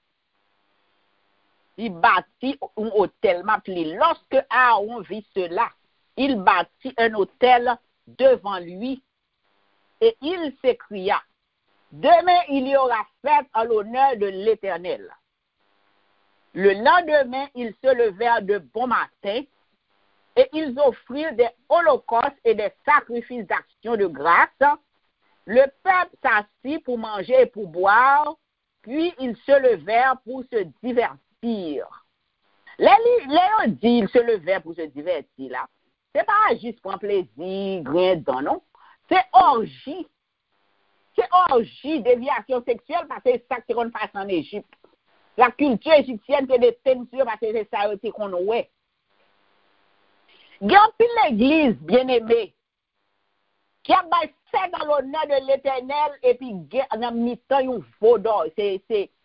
Il bâtit un hôtel. Lorsque Aaron vit cela, il bâtit un hôtel devant lui et il s'écria, demain, il y aura fête en l'honneur de l'Éternel. Le lendemain, ils se levèrent de bon matin et ils offrirent des holocaustes et des sacrifices d'action de grâce. Le peuple s'assit pour manger et pour boire, puis ils se levèrent pour se divertir. Les dit ils se levèrent pour se divertir là. C'est pas juste pour un plaisir, rien dedans, non? C'est orgie. C'est orgie, déviation sexuelle, parce que c'est ça qu'on passe en Égypte. La culture égyptienne, c'est des tensions, parce que c'est ça qu'on a. Il y a l'église, bien-aimée, qui a fait dans l'honneur de l'Éternel, et puis dans mi-temps, un vaudor. C'est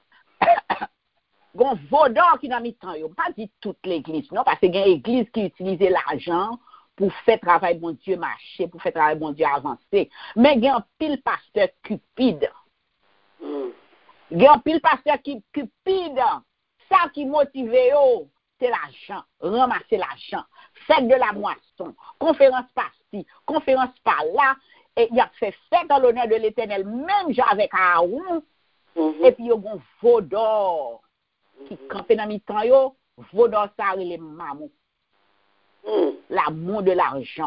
un vaudor qui dans mi-temps. Pas dit toute l'église, non, parce qu'il y a une église qui utilise l'argent pour faire travail bon Dieu marcher, pour faire travail bon Dieu avancer. Mais il y a un pile pasteur cupide. Il y a un pile pasteur cupide. Ça qui motive, c'est l'argent. Ramasser l'argent. Fête de la moisson. Conférence par-ci, conférence par-là. Et il a fait fête dans l'honneur de l'Éternel, même avec Aaron. Et puis il y a un vaudor qui campait dans mi-temps. Vaudor, ça les mamans. L'amour de l'argent.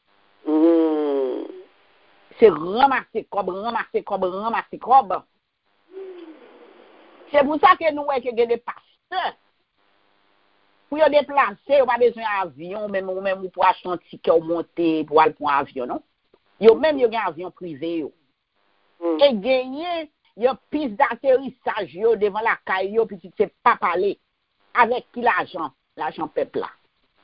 C'est ramasser cob. C'est pour ça que nous avons des pasteurs. Pour les déplacer, on n'a pas besoin d'avion, même pour acheter un ticket ou monter pour aller pour un avion, non? Même un avion privé. Et gagner, il y a piste d'atterrissage devant la caille, puis tu ne sais pas parler. Avec qui l'argent? L'argent peuple là.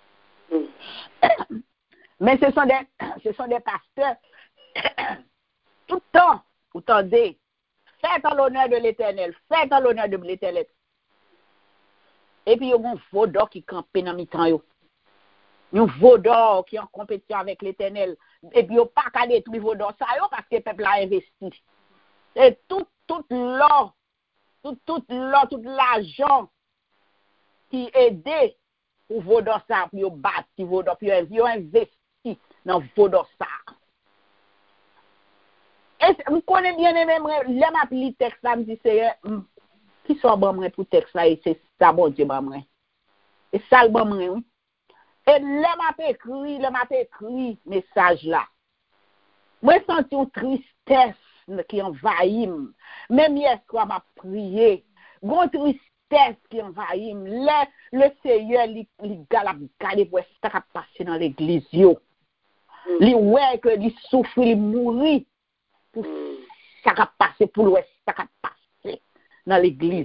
Mais ce sont des pasteurs tout le temps, vous entendez, faites en l'honneur de l'Éternel, faites en l'honneur de l'Éternel. Et puis il y a un vaudor qui campe dans mi-temps. Un vaudor qui est en compétition avec l'Éternel. Et puis il n'y a pas qu'à détruire vaudor ça parce que le peuple a investi. Et tout l'or, tout l'argent qui aide pour vaudor ça, puis il bâti vaudor, puis il investi dans vaudor ça. Et je connais bien même, les m'appli texte là, me dit c'est qui soit bon pour texte là, et c'est ça bon Dieu bon. Et ça le bon oui. Et le m'a écrit message là. Moi senti une tristesse qui envahit. Même hier soir, m'a prié. Gon tristesse qui envahit. Le Seigneur, il garde pour ça qui passe dans l'église. Il ouais que il souffre, il mourit. Pour ça qui passe, pour l'ouest, ça qui passe dans l'église.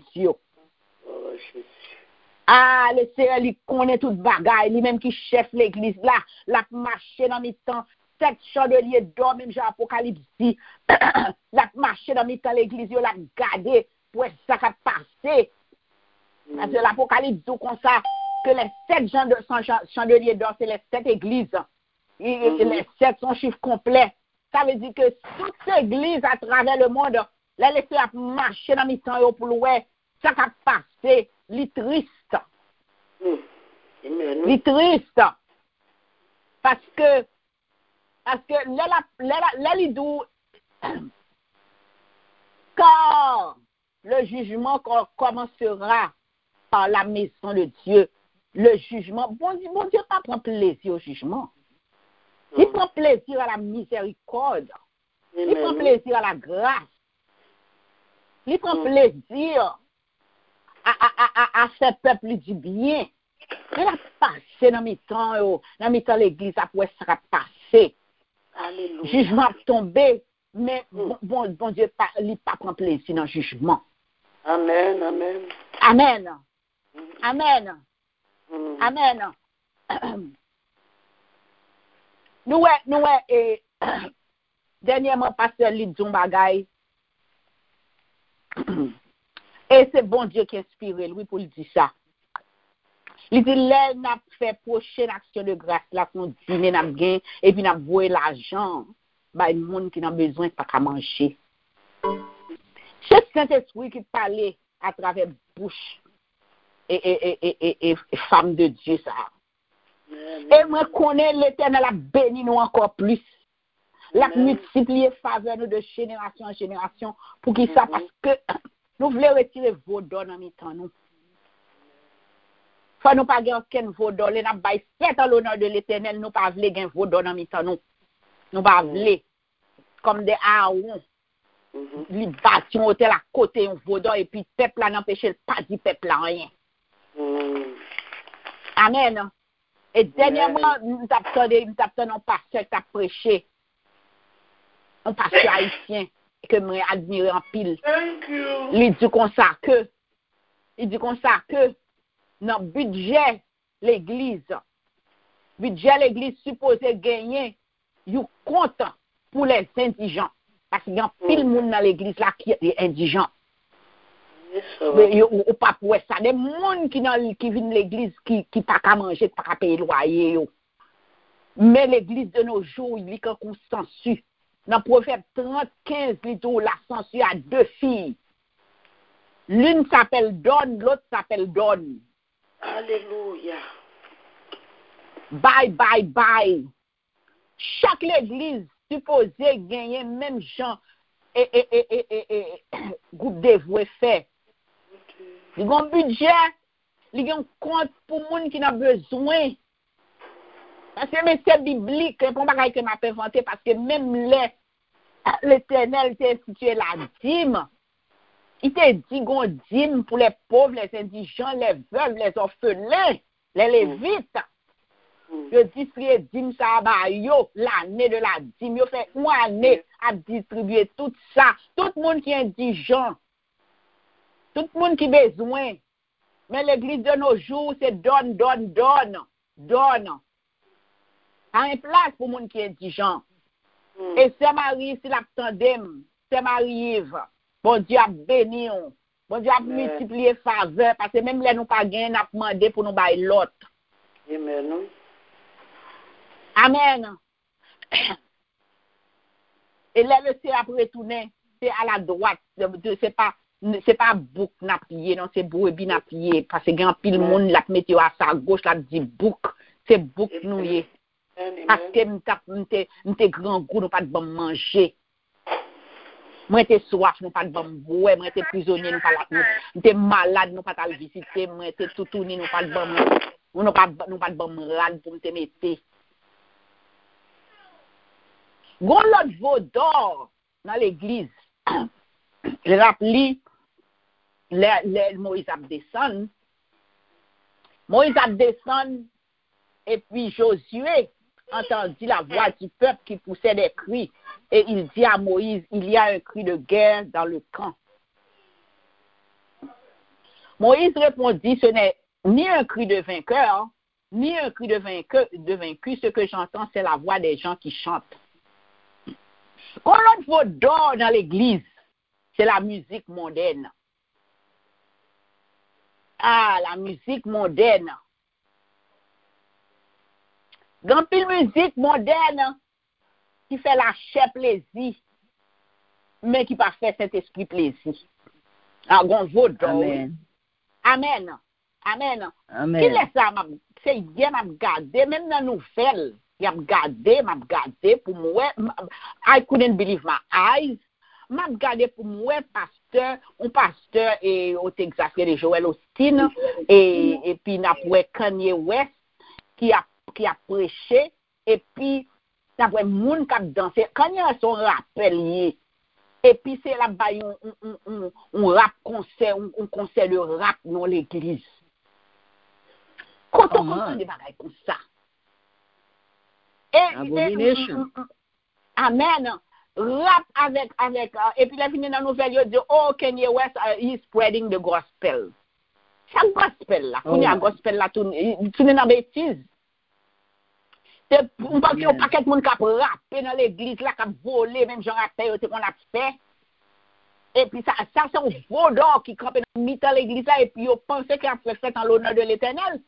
Ah, le Seigneur, il connaît toute bagaille, lui-même qui chef l'église là, la marche dans mes temps, 7 chandeliers d'or, même Jean Apocalypse dit, la marche dans mes temps l'église, la garder, pour ça qui passé. Parce que l'Apocalypse dit comme ça, que les 7 chandeliers d'or, c'est les 7 églises. Et les 7 sont chiffres complets. Ça veut dire que toute église à travers le monde, la laisser marcher dans mes temps pour l'ouest, ça qui passé, les triste. Les triste parce que l'idou quand le jugement commencera par la maison de Dieu, le jugement, bon Dieu pas prend plaisir au jugement. Il prend plaisir à la miséricorde. Il prend plaisir à la grâce. Il prend plaisir à ce peuple du bien. Elle a passé dans mes temps l'église, après ça a passé.
Alléluia.
Jugement a tombé, mais bon Dieu, il n'a pas prend plaisir dans le jugement.
Amen, amen.
Amen. Amen. Amen. Nous, et dernièrement, pasteur Lidjon Bagay, et c'est bon Dieu qui inspire lui pour lui dire ça. Il dit, là, n'a fait prochaine action de grâce, là, qu'on dîner, n'a gain, et puis n'a voué l'argent, bah, le monde qui n'a besoin, pas qu'à manger. C'est Saint-Esprit qui parlait à travers bouche et femme de Dieu, ça. Et moi, connais l'Éternel a béni nous encore plus. La multiplier faveur nous de génération en génération, pour qu'il ça, parce que nous voulons retirer vos dons dans mes temps, nous. Faut nous pas gagner aucun vaudor, nous n'avons pas fait en l'honneur de l'Éternel, nous pas voulu gagner vaudor dans mi-temps, nous pas voulu comme des Aaron, les bâtis hôtel à côté un vaudor et puis peuple là n'empêche pas du peuple là rien. Amen. Et dernièrement, nous t'attendons un pasteur qui a prêché, un pasteur haïtien que moi admire en pile. Il dit comme ça que dans le budget l'église supposé gagner un compte pour les indigents parce qu'il y a pile de monde dans l'église là qui est indigent. Ou pas pour ça des monde qui viennent l'église qui pas qu'à manger, pas qu'à payer loyer yo. Mais l'église de nos jours, il y a un consensus. Dans Proverbe 30:15, il dit la censure à 2 filles. L'une s'appelle Donne, l'autre s'appelle Donne.
Alléluia.
Bye. Chaque église supposée gagner même gens et groupe dévoué fait. Il y a un budget, il y a un compte pour les gens qui ont besoin. Parce que c'est biblique, c'est pas que m'a inventé parce que même l'Éternel t'a institué la dîme. Il t'a dit qu'on dîme pour les pauvres, les indigents, les veuves, les orphelins, les lévites. Je distribue dîme ça à yo, l'année de la dîme. Yo fait une année à distribuer tout ça. Tout le monde qui est indigent. Tout le monde qui a besoin. Mais l'église de nos jours, c'est donne. A une place pour les gens qui est indigent. Et c'est Marie, si l'attendem, c'est Marie-Yves. Bon Dieu a béni. Bon Dieu a multiplié faveur. Parce que même les nous pas gagné, n'a demandé pour nous bailler l'autre. Amen. Et là, le ciel a retourné, c'est à la droite. C'est pas bouc n'a pillé, non, c'est brebis n'a pillé. Parce que grand pile monde la mette à sa gauche, la dit bouc. C'est bouc nous y. Parce que m'te grand goût, nous pas de bon manger. Moi, t'es soif, nous pas de bon boire. Moi, t'es prisonnier, nous pas la t'es malade, nous pas ta visiter. Moi, t'es tout tourné, nous pas de bon, nous pas de bon malade pour te mettre. Gon l'autre vaudor dans l'église. Le rappeli, Moïse a descendu. Moïse a descendu et puis Josué entendit la voix du peuple qui poussait des cris. Et il dit à Moïse, il y a un cri de guerre dans le camp. Moïse répondit, ce n'est ni un cri de vainqueur, ni un cri de vaincu. Ce que j'entends, c'est la voix des gens qui chantent. Quand l'on faut d'or dans l'église, c'est la musique mondaine. Ah, la musique mondaine. Dans une musique mondaine qui fait la chair plaisir, mais qui pas fait cet esprit plaisir. Ah, gon vaut d'or.
Amen.
Amen. Amen.
Amen.
Qui laisse ça, c'est bien m'a regarder, même dans nouvelle, m'a regardé pour moi. I couldn't believe my eyes. M'a regardé pour moi un pasteur et au Texas, de Joel Osteen et puis n'a pour Kanye West qui a prêché et puis n'a pour moun qui a dansé. Kanye son rappel et puis c'est là bas un rap concert, un concert de rap dans l'église. Quand on entend des bagailles comme ça.
Abomination.
Amen. Rap avec et puis la fin dans la nouvelle il dit oh Kanye West is spreading the gospel. C'est gospel là. On y a gospel là tout dans bêtise. C'est parce qu'il y a un paquet de monde qui a rappé dans l'église là qui a volé même genre rappel qu'on a fait. Et puis ça c'est un veau d'or qui campe dans mi-temps l'église là et puis ils pensent qu'il a fait en l'honneur de l'Éternel.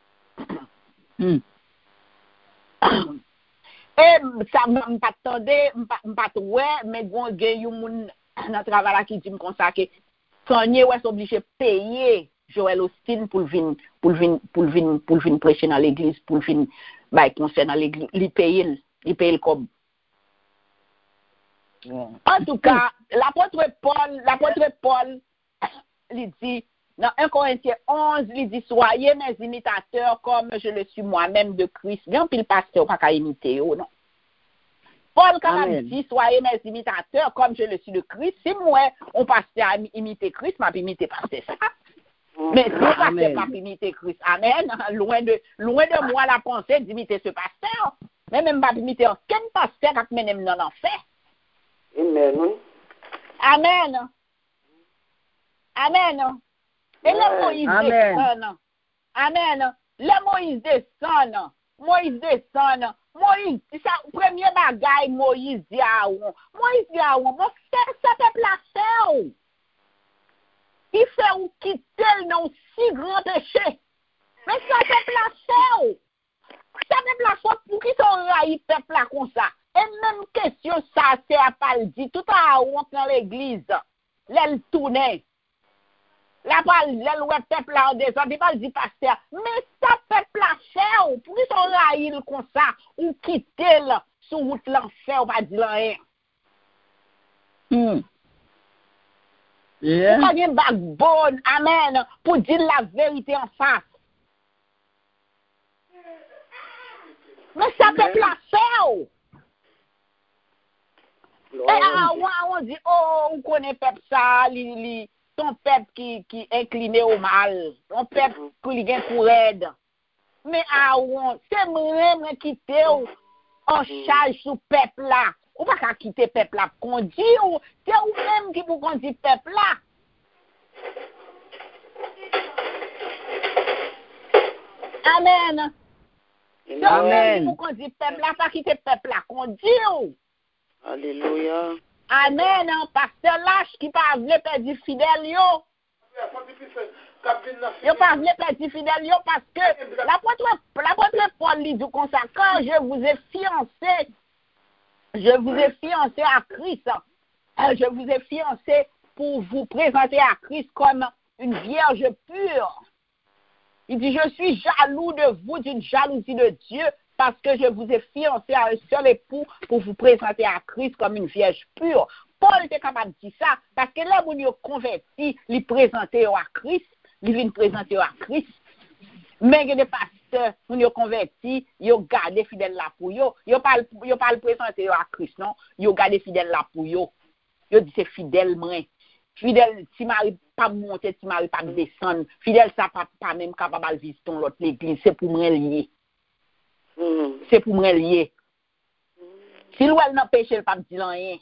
Et ça m'a pas attendé, pas ouais, mais bon gen yon moun dans travail là qui dit comme ça que Kanye West obligé payer Joel Osteen pour venir prêcher dans l'église, pour venir concert dans l'église, il paye le comme. En tout cas, l'apôtre Paul il dit dans 1 Corinthiens 11, il dit soyez mes imitateurs comme je le suis moi-même de Christ. Bien pile pasteur pas qu'à imiter non. Paul quand même dit soyez mes imitateurs comme je le suis de Christ. Si moi on pasteur à imiter Christ, m'a imiter pasteur ça. Mais si on pasteur pas imiter Christ. Amen. Loin de moi la pensée d'imiter ce pasteur. Mais même pas imiter aucun pasteur qui mène dans l'enfer.
Amen.
Amen. Amen. Et le Moïse descend. Amen. Le Moïse descend. Moïse, ça, premier bagaille, Moïse dit à Aaron, bon, ça peuple la fait. Il fait ou quitter dans si grand péché. Mais ça peuple la fait. Ça peuple la fait pour qui sont raïs peuple là comme ça. Et même question ça, c'est à pas le dire. Tout à Aaron dans l'église, l'elle tournait. La parole, le peuple là en descend, il pas dit pasteur, mais ça peuple la fait, pour qu'ils sont raïs comme ça, ou quitter là, sur route l'enfer, ou pas dire rien.
Yeah.
Pour pas dire backbone, amen, pour dire la vérité en face. Mais ça peuple la fait. Et on dit, oh, on connaît peuple ça, ton peuple qui incliné au mal, ton peuple qui est pour aide. Mais c'est moi qui quitter en charge sur peuple là. Ou pas quitter peuple là pour conduire, c'est ou même qui pour conduire peuple là. Amen. C'est ou même qui pour conduire peuple là, pas quitter peuple là, conduire.
Alléluia.
Amen, pasteur lâche qui pas voulu perdre fidèle yo. Yo pas voulu perdre fidèle yo parce que l'apôtre Paul dit comme ça, quand je vous ai fiancé à Christ. Je vous ai fiancé pour vous présenter à Christ comme une vierge pure. Il dit, je suis jaloux de vous d'une jalousie de Dieu parce que je vous ai fiancé à un seul époux pour vous présenter à Christ comme une vierge pure. Paul était capable de dire ça parce que là, vous nous convertis, lui présenter à Christ, lui vient présenter à Christ. Mais il y a des pasteurs, vous nous convertis, ils ont gardé fidèle là pour eux. Ils n'ont pas le présenter à Christ, non? Ils ont gardé fidèle là pour eux. Yo dit c'est fidèle moi. Fidèle, si Marie pas monter, si Marie pas descendre, fidèle ça pas même capable de visiter l'autre l'église, c'est pour moi lié. C'est pour moi lié. Si l'ouel n'a péché, il pas dire rien.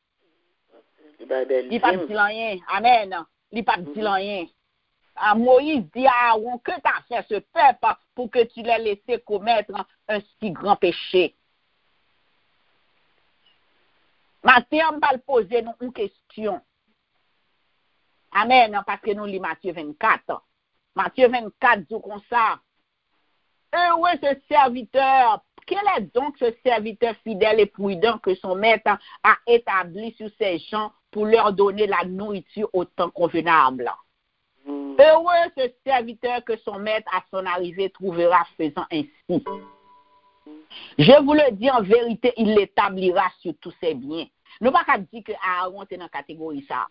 Il pas dire rien. Amen. Il pas dire rien. Moïse dit à Aaron, que t'as fait ce peuple pour que tu l'aies laissé commettre un si grand péché. Maintenant, on va poser une question. Amen, parce que nous lisons Matthieu 24. Matthieu 24 dit comme ça. Heureux ce serviteur. Quel est donc ce serviteur fidèle et prudent que son maître a établi sur ses gens pour leur donner la nourriture au temps convenable? Heureux ce serviteur que son maître à son arrivée trouvera faisant ainsi. Je vous le dis en vérité, il l'établira sur tous ses biens. Nous ne pouvons pas dire que Aaron est dans la catégorie ça.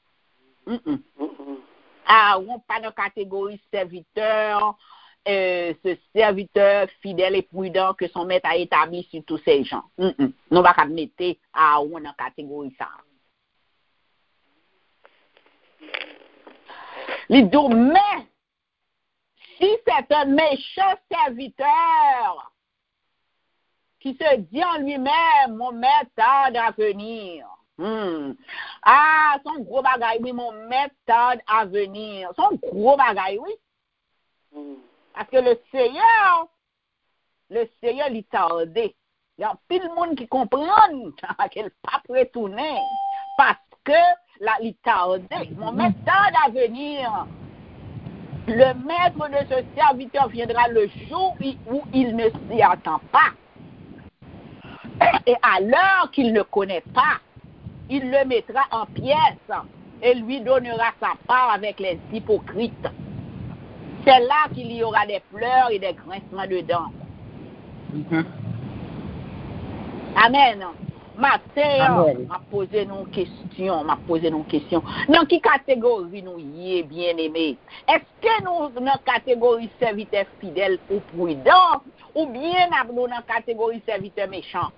Aaron pas dans la catégorie serviteur, ce serviteur fidèle et prudent que son maître a établi sur tous ses gens. Nous ne pouvons pas mettre Aaron dans la catégorie ça. Il dit, mais si c'est un méchant serviteur qui se dit en lui-même, mon maître tarde à venir. Ah, son gros bagaille, oui, mon maître tarde à venir. Son gros bagaille, oui. Parce que le Seigneur, il tardé. Il y a plus de monde qui comprend qu'il n'est pas retourner. Parce que là, il tardé. Mon maître tarde à venir. Le maître de ce serviteur viendra le jour où il ne s'y attend pas. Et à l'heure qu'il ne connaît pas, il le mettra en pièces et lui donnera sa part avec les hypocrites. C'est là qu'il y aura des pleurs et des grincements de dents. Amen. Matin, m'a posé nos questions. Dans quelle catégorie nous y est bien aimé? Est-ce que nous dans la catégorie serviteur fidèle ou prudent, ou bien nous dans la catégorie serviteur méchant?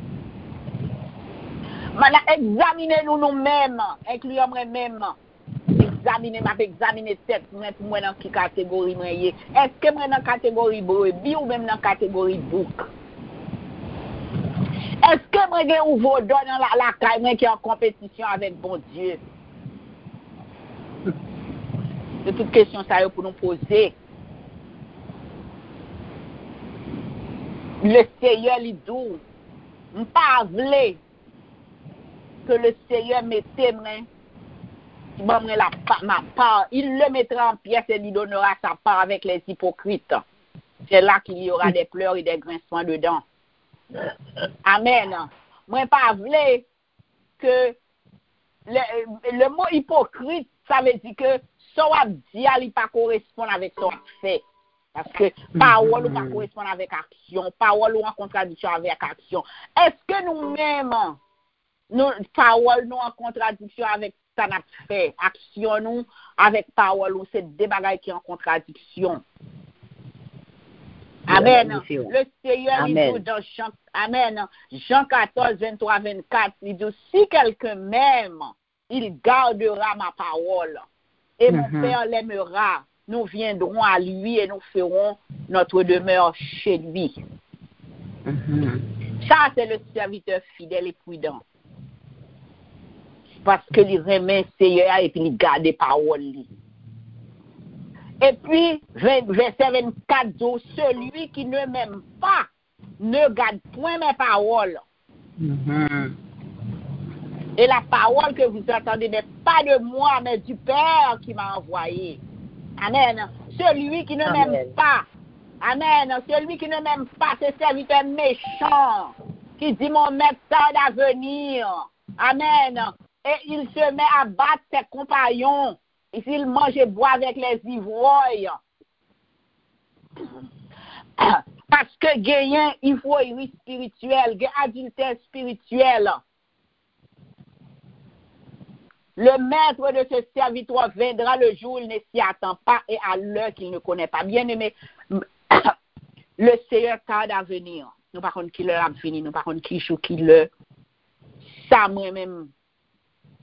Maintenant, examinez-nous nous-mêmes, incluant moi-même. Examiner tête, pour moi dans quelle catégorie moi y est. Est-ce que moi dans la catégorie brebis ou même dans la catégorie bouc? Est-ce que moi j'ai ouvert dans la caille qui est en compétition avec bon Dieu? C'est toute question ça pour nous poser. Le Seigneur lui dit, on pas voulu que le Seigneur mette ma part. Il le mettra en pièces et lui donnera sa part avec les hypocrites. C'est là qu'il y aura des pleurs et des grincements dedans. Amen. Moi, pas voulu que le mot hypocrite, ça veut dire que ce qu'on dit, il pas correspond avec ce qu'on fait. Parce que parole ou pas correspond avec action, parole ou en contradiction avec action. Est-ce que nous-mêmes, parole nous en contradiction avec ce qu'on a fait, action nous avec parole ou c'est des bagailles qui sont en contradiction? Amen. Le Seigneur il dit dans Jean 14, 23, 24, il dit, si quelqu'un m'aime, il gardera ma parole. Et mon Père l'aimera. Nous viendrons à lui et nous ferons notre demeure chez lui. Ça, c'est le serviteur fidèle et prudent. Parce que il remet le Seigneur et puis il garde les paroles. Et puis, verset 24 dit, celui qui ne m'aime pas ne garde point mes paroles. Et la parole que vous entendez n'est pas de moi, mais du Père qui m'a envoyé. Amen. Celui qui ne m'aime pas. Amen. Celui qui ne m'aime pas, c'est serviteur méchant qui dit mon maître tarde à venir. Amen. Et il se met à battre ses compagnons. Et s'il mange et boit avec les ivrognes. Parce que gagnant, il faut spirituel, adultère spirituel. Le maître de ce serviteur viendra le jour où il ne s'y attend pas et à l'heure qu'il ne connaît pas. Bien aimé, le Seigneur tarde à venir. Nous par contre qui l'heure a fini, nous par contre qui joue qui l'heure. Ça moi-même,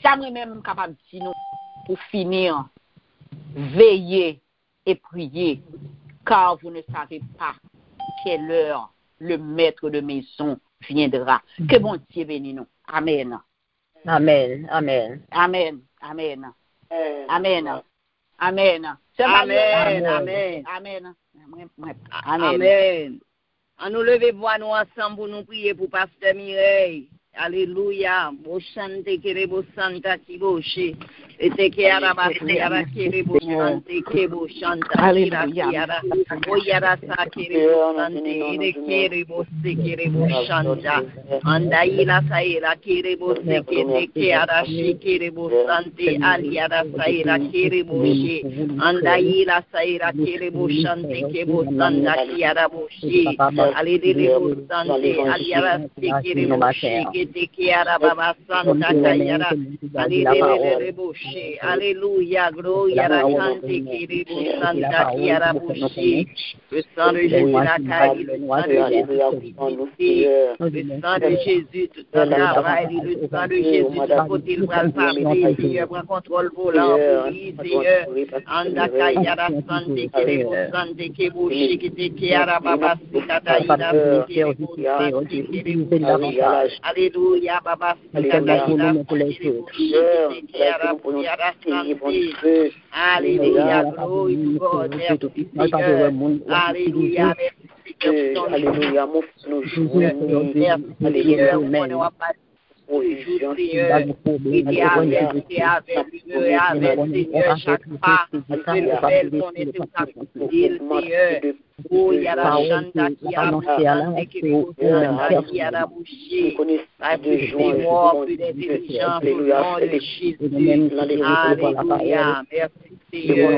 Ça me même capable de dire pour finir, veillez et priez, car vous ne savez pas quelle heure le maître de maison viendra. Que bon Dieu bénisse nous. Amen.
Amen. Amen.
Amen. Amen. Amen. Amen.
Amen.
Amen.
Amen.
Amen.
Amen. On nous lever voix nous ensemble pour nous prier pour Pasteur Mireille. Alléluia. Bo chante kere bo santa ki bo she. Ete ke araba se ara kere bo chante ke bo chanta kira kiara. O yara sa kere bo sante ere kere bo se kere bo chanta. Anda ila sa ira kere bo se ke ara she kere bo sante aliara sa ira kere bo she. Anda ila sa ira kere bo chante ke bo santa kiara bo she. Alléluia bo sante aliara se kere bo she. Tekiara baba santa kayara alléluia boshi alléluia gloria la cante kiri santa kiara boshi le sang de Jésus la caille le sang de Jésus tout le travail le sang de Jésus tout côté il va passer Seigneur prend contrôle volant pour lui Seigneur anda kayara santa kiri santa kiri boshi tekiara baba santa kayara alléluia Baba, alléluia, glory to God, alléluia, alléluia, mon alléluia, Seigneur, chaque pas, oh, yara chanta qui a bouché, pas plus de mort, plus d'intelligence, au nom de Jésus. Alléluia. Merci Seigneur.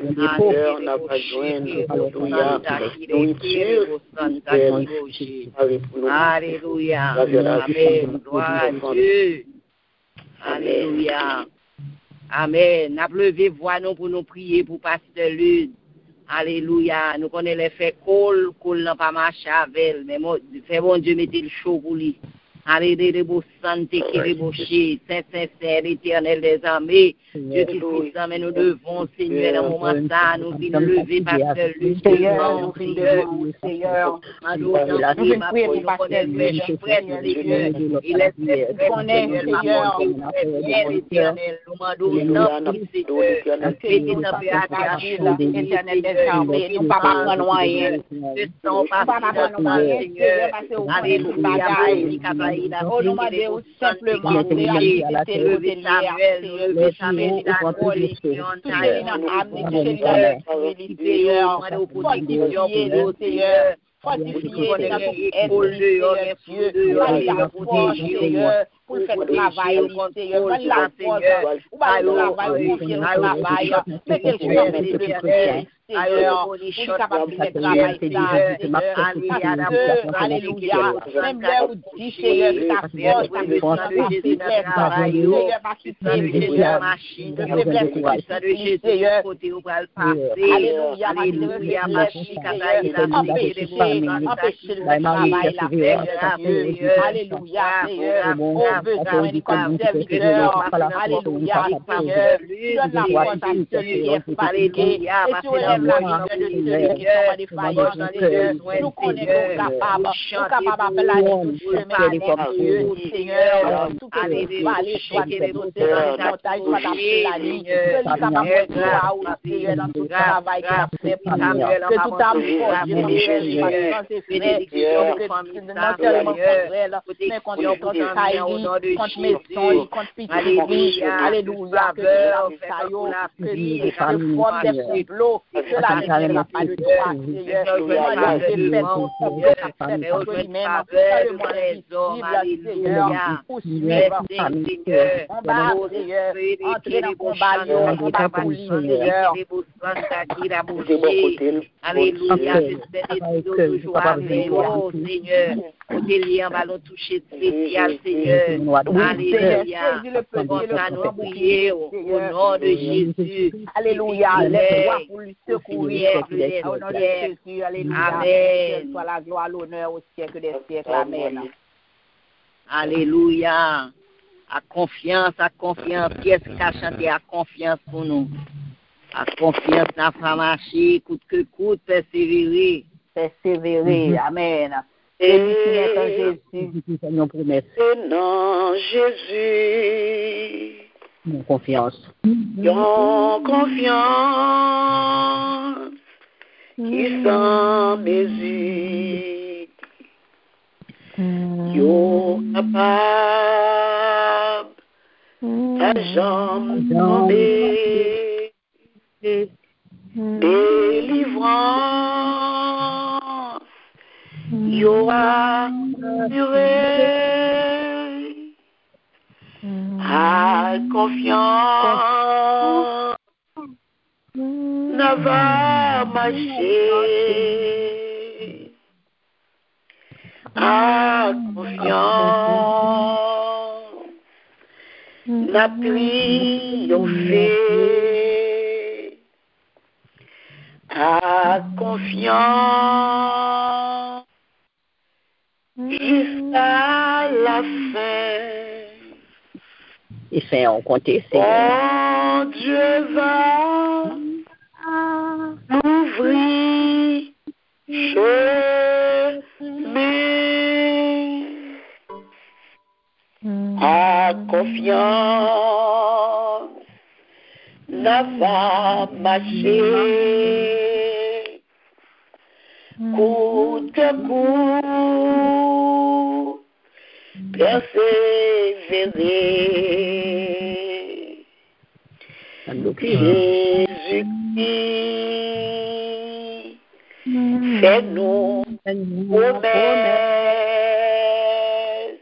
Alléluia. Amen. Gloire à Dieu. Alléluia. Amen. N'a levé voix nous pour nous prier pour Pasteur Lude. Alléluia. Nous connaissons les faits col n'a pas marché avec elle, mais fait bon Dieu mettez le chaud pour lui. Alléluia, beau santé qui débauché, Saint sincère, éternel des armées, Dieu qui puissant, mais nous devons, Seigneur, dans le moment ça, nous venons lever Pasteur Luc, Seigneur, nous venons devant, Seigneur, nous venons prier pour Pasteur Luc, Seigneur, il est Seigneur, l'éternel, nous demandons, Seigneur, mettez dans le éternel des armées, nous ne pas prendre rien, nous ne pas prendre rien, Seigneur, alléluia, oh, nous demandons simplement de réaliser le Samuel, pour faire travail, Seigneur, la force, ou pas le travail, confier le travail, mais quel soit le Seigneur, pour être capable de faire travail, Seigneur, alléluia, même là où dit, Seigneur, ta force, ta puissance, Seigneur, pas quitter, Seigneur, machine, de faiblesse, Seigneur, alléluia, alléluia, empêcher le travail, la paix, alléluia, Seigneur, oh, besoin du serviteur, alléluia, Seigneur, tu donnes la force à celui qui est fatigué, et tu relèves la vie de celui qui est défaillant, Seigneur, nous connaissons capables de faire la vie du chemin, Dieu, Seigneur, tout est dévalé, soit monté dans les montagnes, soit dans la ligne, celui capable de voir où Seigneur, dans tout travail qu'il a fait pour nous, que tout amour, Seigneur, c'est fait, non seulement contre elle, mais contre Kairi, contre Maison, contre Piti, alléluia, que la forme des complots, que la Bible n'a pas de droit, Seigneur, Seigneur, pour suivre, on va, Seigneur, entrer dans le combat, on va pour lui, Seigneur, alléluia, c'est toujours avec nous, Seigneur, côté lien, ballon touché spécial, Seigneur, alléluia, nous prier au nom de Jésus, alléluia, les droits pour lui secourir, au nom de Jésus, alléluia, amen, soit la gloire, l'honneur au siècle des siècles, amen. Alléluia, À confiance. Qui est-ce qui a chanté à confiance pour nous? À confiance, n'a pas marché, coûte que coûte, persévérer.
Amen. C'est lui qui met en Jésus.
Nos promesses.
Non, Jésus.
Nos confiance.
Yon confiance qui sans mesure. Yo capable ta jambe tomber. Délivrance, yo assuré, à confiance, n'a va marcher, à confiance, n'a triomphé. À confiance jusqu'à la fin.
Et fait, on compte,
Oh, Dieu va ouvrir chemin. À confiance n'a va marcher, coûte que coûte, persévérer. Jésus-Christ, fais-nous promesses,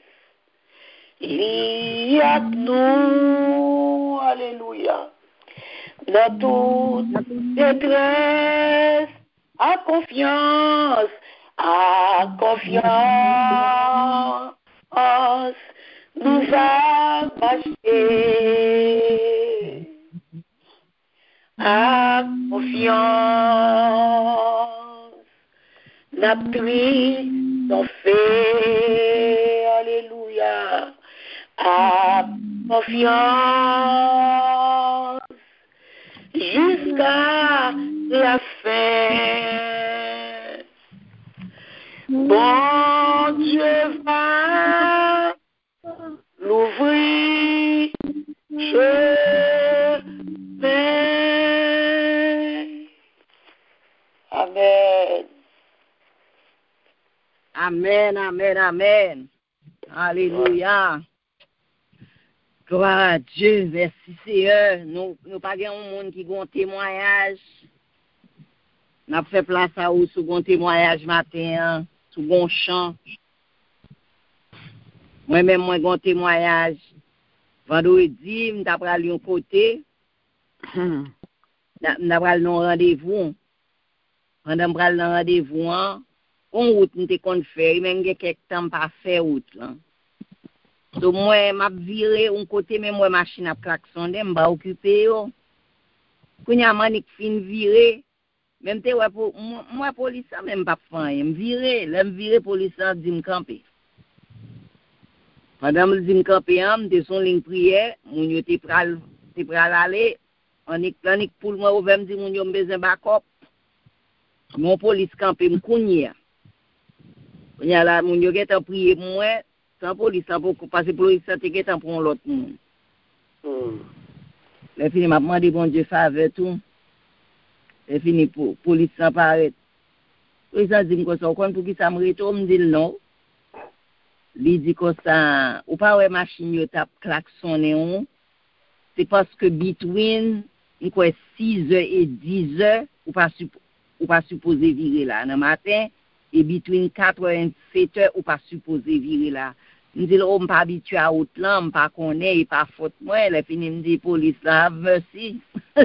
lis à nous, alléluia. Dans toute détresse, à confiance, nous va marcher. À confiance, n'a pris ton fait, alléluia. À confiance, jusqu'à la fin. Bon Dieu va l'ouvrir chemin. Amen.
Amen, amen, amen. Alléluia. Gloire à Dieu, merci Seigneur. Nous pas un monde qui a un témoignage. Nous avons fait place à vous sur un témoignage matin, sur un chant. Moi-même, moi, j'ai un témoignage. Vendredi, nous avons allé un côté. Nous avons allé un rendez-vous. Pendant que nous avons rendez-vous, on route, nous avons fait, même quelques temps pas fait route. Donc, moi, je viré un côté, mais moi, machine à klaxonner, je vais occuper. Quand il y a un fin viré, même si moi, police, même pas faire. Je viré, police, je dis me camper. Pendant que je dis me camper, je suis en ligne prière, je suis prêt à aller. On est pour moi, je me dis, je suis besoin de backup. Mon police campé me connaît. Il y a là, mon yoga est prié pour moi, sans police, sans beaucoup, parce que police est pour l'autre monde. Les filles m'a demandé bon Dieu faveur tout. Les filles pour police sans paraître. Police a dit que ça, pour qui ça me retourne, me dit non. Il dit que ça, ou pas ouais machine yo tap klaxonné on. C'est parce que between 6h et 10h, ou pas supposé virer là dans matin. Et between 4h et 7h, ou pas supposé virer là. Je dis, on pas habitué à autre là, on pas connaît, pas faute moi. Les fini me dit, police là, merci.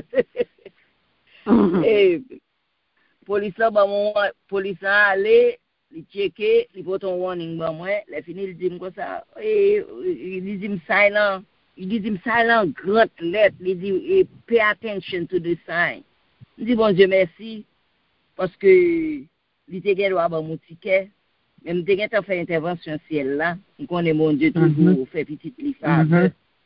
Et police là, police là, allez, il checker, il porte un warning, moi. Les fini, il dit, comme ça, il dit, silent. Il dit, silent, grand lettre. Il dit, pay attention to the sign. Je dis, bon Dieu, merci. Parce que, il était gagné à mon ticket. Même dès que fait intervention ciel là, on connaît mon Dieu toujours fait petite lifade.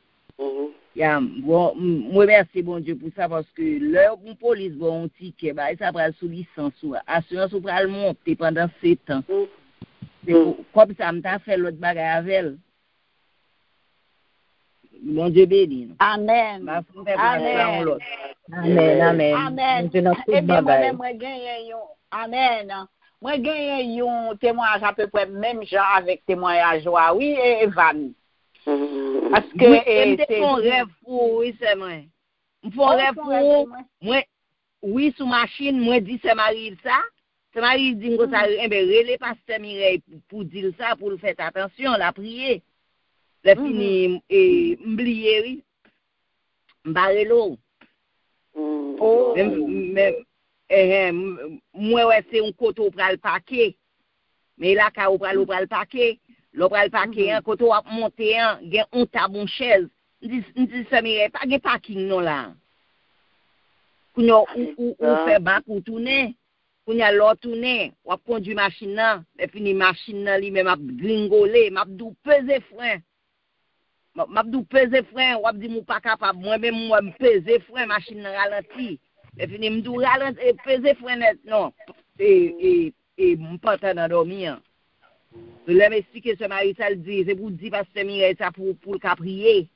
Bon, moi merci bon Dieu pour ça parce que leur police bon un ticket, bah ça prend sous licence ou assurance ou pral monter pendant 7 ans. Comme ça m'ta fait l'autre bagarre avec elle. Mon Dieu béni.
Amen.
Amen.
Amen. Et bien moi-même moi gagne amen. Moi gagne un témoignage à peu près même genre avec témoignage oui et Evan. Parce que
c'est mon rêve pour oui c'est moi. Mon rêve pour moi oui sous machine moi dit c'est Marie ça. C'est Marie dit que ça relé pasteur Mireille pour dire ça pour faire attention la prier. Le fini et m'blier m'barelo. Moi ouais c'est un coteau pour le paquet. Mais là quand on pral le paquet, le paquet un coteau a monter un, gen on tabon chaise. Dit ça Mireille pas gen parking non là. Ou fait bac ou tourner. Kounya l'autre tourner, ou conduit machine là, et fini machine là lui même a gringolé, m'a dou peser frein. M'a dou peser frein, ou dit mou pas capable, moi même moi me peser frein machine ralenti. Et fini m'dou ralenti et peser frein net non. Et m'pas dans dormir. Je l'ai expliqué ce mari ça le dit, c'est pour dire parce que Mireille ça pour le prier.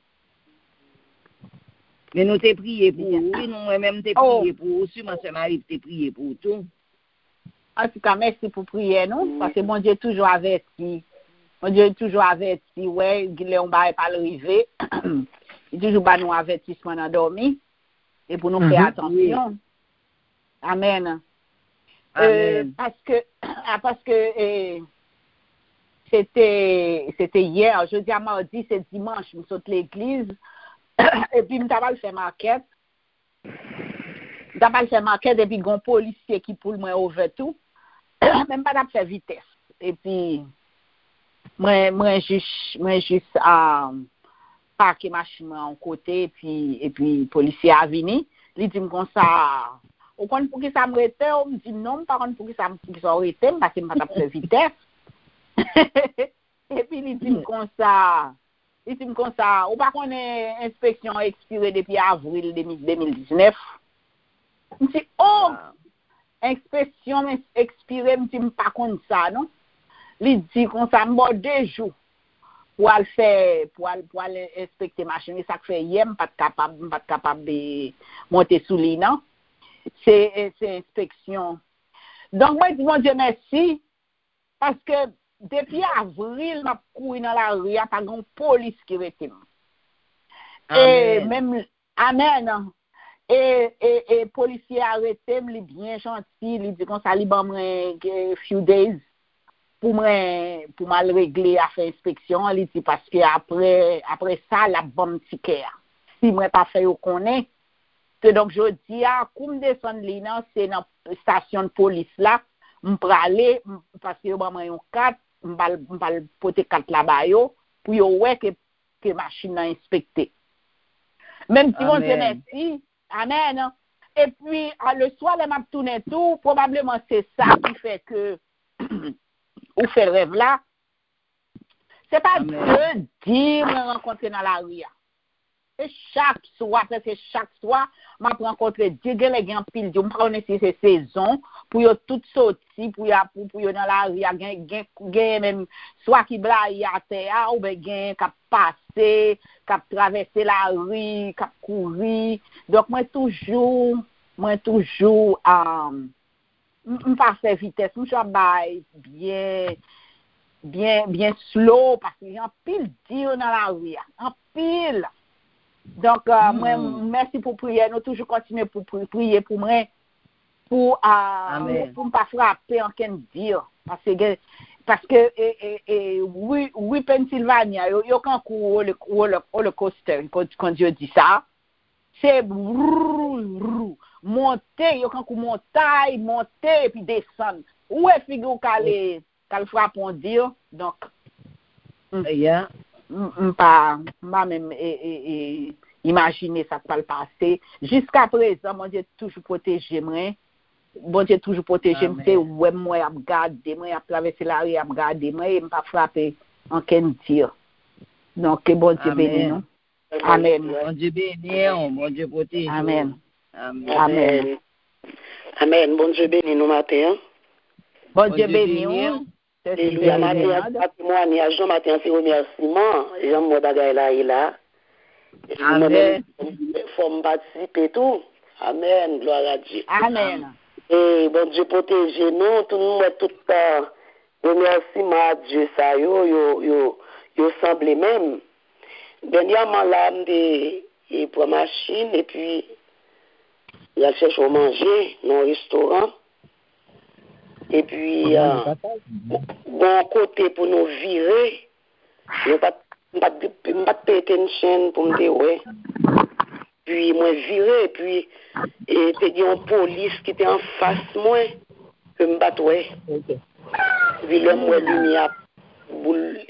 Mais nous t'ai prié pour oui, nous même t'ai prié pour sûrement ce mari t'ai prié pour tout.
En tout cas, merci pour prier, non? Parce que mon Dieu toujours averti. Mon Dieu toujours averti, ouais, Léon va pas arriver. Il toujours pas nous avertissement dans dormir. Et pour nous faire attention. Amen. Parce que c'était hier, jeudi à mardi, c'est dimanche, je saute l'église. Et puis, je vais faire maquette. Je vais faire maquette et puis, il y a un policier qui poule moi over tout. Même pas faire vitesse. Et puis, moi juste parquer machine en côté et puis policier a venu. Il dit comme ça, on connaît pour qui ça me rete, on me dit non, par contre pour qui ça arrêté parce que pas faire vitesse. Et puis il dit comme ça, ou pas qu'on est inspection expirée depuis avril 2019. Il dit inspection expirée, je ne sais pas comme ça, non? Il dit qu'on ça m'a 2 jours pour aller inspecter machine. Et ça fait hier, pas capable de monter sous lui, non? C'est inspection. Donc, moi, je dis, mon Dieu, merci, parce que depuis avril, je couru dans la rue, il n'y a pas de police qui retient. Et même, amen. Et policier arrêté, il est bien gentil, il dit qu'on ça lui a few days pour mal régler à faire inspection, il dit parce que après ça la bonne ticket. Si moi pas fait au connaît, que donc je dis comme descendre là, c'est dans station de police là, m'praler parce que moi un 4, m'val porter 4 là-bas yo pour yo ouais que machine a inspecté. Même si on dit merci. Amen. Et puis, le soir, les m'a tourné tout. Probablement, c'est ça qui fait que ou fait le rêve là. C'est pas Dieu dire me rencontrer dans la rue. C'est chaque soir, m'a rencontré Dieu, les gens pile Dieu, m'prendre si c'est saison, pour yo tout sorti, pour yo dans la rue, gen même, soit qui blaye à terre, ou ben gen qui passer, qui traverser la rue, qui courir. Donc, moi toujours, m'pas faire vitesse, m'cha bay bien slow, parce qu'il y a un pile Dieu dans la rue, un pile. Donc, moi, merci pour prier. Nous toujours continuer pour prier pour moi, pour ne pas frapper en qu'un dire. Parce que oui, Pennsylvania, il y a quand le coaster, quand Dieu dit ça, c'est monter, il y a quand monter, et puis descendre. Où est figure qu'elle frappe en dire? Donc, pas même imaginer ça peut le passer. Jusqu'à présent, mon Dieu toujours protégé moi bon Dieu toujours protéger
Amen.
c'est ouais moi a garder moi a traverser la rue a garder moi et pas frapper en ken tir. Donc que bon Dieu bénisse nous. Amen.
Bon Dieu bénisse, bon Dieu protège.
Amen.
Amen.
Amen.
Amen. Bon Dieu bénisse nous matin.
Bon Dieu bénisse nous.
Alléluia. Matin, témoignage, matin, c'est remerciement. J'aime bagay là et là.
Amen.
Il faut me participer tout. Amen. Gloire à Dieu.
Amen.
Et bon Dieu protège nous, tout le monde, tout le temps. Remerciement à Dieu, ça, yo semble même. Dernièrement, là, je prends ma machine et puis, je cherche à manger dans un restaurant. Et puis, bon côté pour nous virer, je ne pas péter une chaîne pour me dire, ouais. Puis, moi, virer, et puis, il y a une police qui était en face de moi, que me battre, ouais. Puis, là, moi, lumière, boule,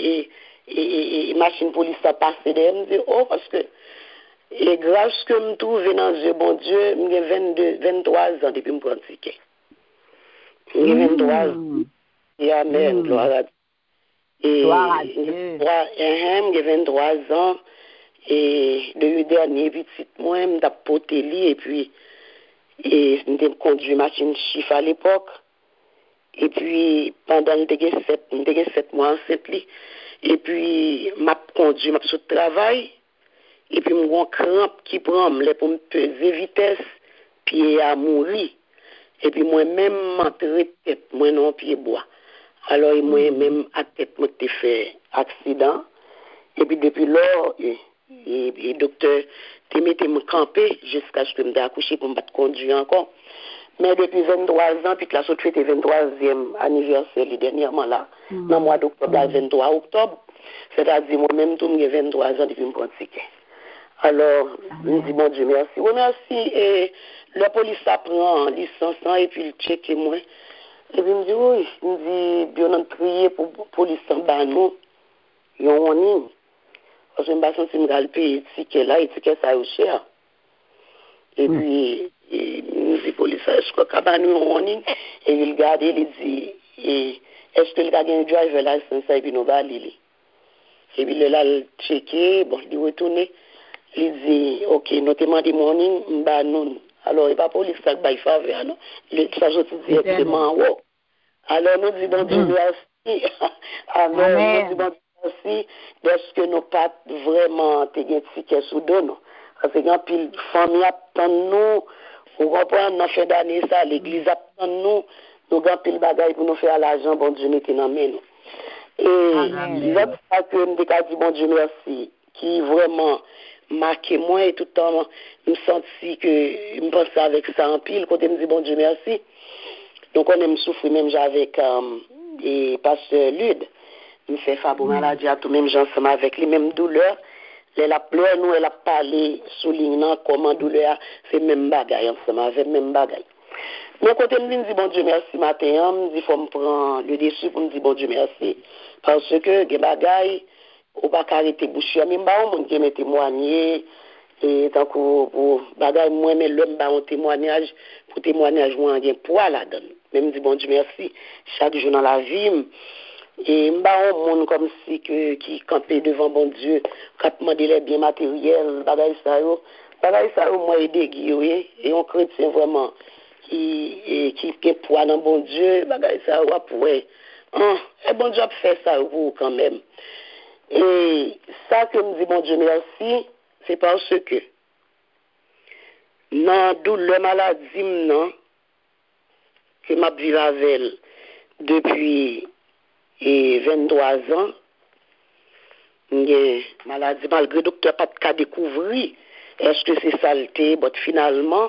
et machine police a passé derrière, me dit, oh, parce que, et grâce que me trouve dans Dieu, bon Dieu, j'ai 23 ans depuis que je prends le ticket. J'ai 23 ans. Et amen, gloire à Dieu. Et
Gloire à Dieu.
J'ai 23 ans. Et le dernier petit moi, je m'ai porté lui et puis je conduit machine chiffre à l'époque. Et puis pendant le 7 mois enceinte lui. Et puis m'a conduit m'a sur le travail. Et puis mon crampe qui prend pour me peser vitesse pied à mourir. Et puis moi-même m'entré tête moi non pied bois. Alors moi-même à tête moi t'ai fait accident. Et puis depuis lors et docteur te mettait me camper jusqu'à ce que me accoucher pour me battre conduire encore. Mais depuis 23 ans puis que la sortie était 23e anniversaire dernièrement là dans le mois d'octobre 23 octobre, c'est-à-dire moi-même tout me 23 ans depuis me prendre ticket. Alors, je me dis, bon Dieu, merci. Oui, merci. Et la police apprend licence et puis il check moi. Et puis il me dit, oui, il me dit, bien on a prié pour la police en bas, nous. Ils ont en ligne. Parce que je me suis senti me payer ticket là, et ticket ça est cher. Et puis, il me dit, police, est-ce que cabane en ligne? Et il regarde, il dit, est-ce que le gars a un driver license et puis nous va aller? Et puis là, il checké, bon, il retourne. Il dit, ok, nous te demandons morning, bah non. Alors, il n'y a pas police qui va faire, non? Ça, je te dis directement en haut. Alors, nous disons, bon Dieu, merci. Amen. Nous disons, bon Dieu, merci, parce que nous pas vraiment te un ticket sous deux, non? Parce que quand pile famille attend nous, vous comprenez, dans fin d'année, ça, l'église attend nous, nous avons pile bagaille pour nous faire l'argent, bon Dieu, mettez dans main. Et l'autre fois que je me dis, bon Dieu, merci, qui vraiment marqué moi et tout le temps, je me senti que je me pensais avec ça en pile, quand je me dis, bon Dieu, merci. Donc, on aime souffrir même avec et pasteur Lude. Il me fait faire pour maladie à tout même gens ensemble avec les mêmes douleurs. Elle a pleuré, nous, elle a parlé, soulignant comment douleur, c'est même bagaille ensemble avec même bagaille. Mais quand elle me dit, bon Dieu, merci matin, je me dit, il faut me prendre le dessus pour me dire, bon Dieu, merci. Parce que, les bagailles, ou pas arrêter bouche, même pas on qui me témoigner, et tant que pour bagaille, moi, mais l'homme, un témoignage, pour témoignage, moi, il y a un poids là-dedans. Même dit, bon Dieu, merci, chaque jour dans la vie, et m'a un monde comme si qui campait devant bon Dieu, qui a demandé les biens matériels, bagaille ça, moi, aider Guillaume, et on chrétien vraiment, qui a poids dans bon Dieu, bagaille ça, pour et bon Dieu a fait ça pour quand même. Et ça que me dit bon Dieu merci, c'est parce que dans douleur maladie non que m'a vécu avec depuis 23 ans, maladie malgré le docteur pas de découvrir est-ce que c'est saleté, mais finalement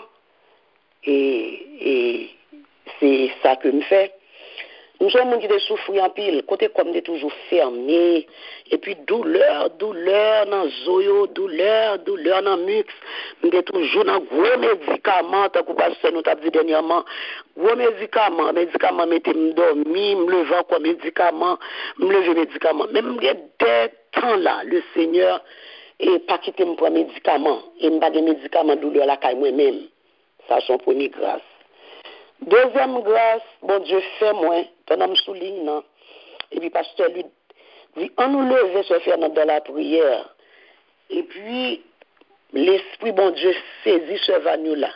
et c'est ça que me fait. Nous sommes qui souffrir en pile, côté comme des toujours fermé, et puis douleur dans zoyo, douleur dans mux, nous sommes toujours dans gros médicaments, tant que pasteur nous t'a dit dernièrement, gros médicaments mettez me dormir, me lever quoi médicaments, me lever médicaments, même des temps là, le Seigneur et pas quitter me prendre médicaments, et me pas des médicaments douleur la caille moi-même. Ça son premier grâce. Deuxième grâce, bon Dieu fait moi, pendant me souligne, non. Et puis pasteur lui dit, on nous lever se faire dans la prière. Et puis, l'Esprit, bon Dieu, saisit ce vanneau-là.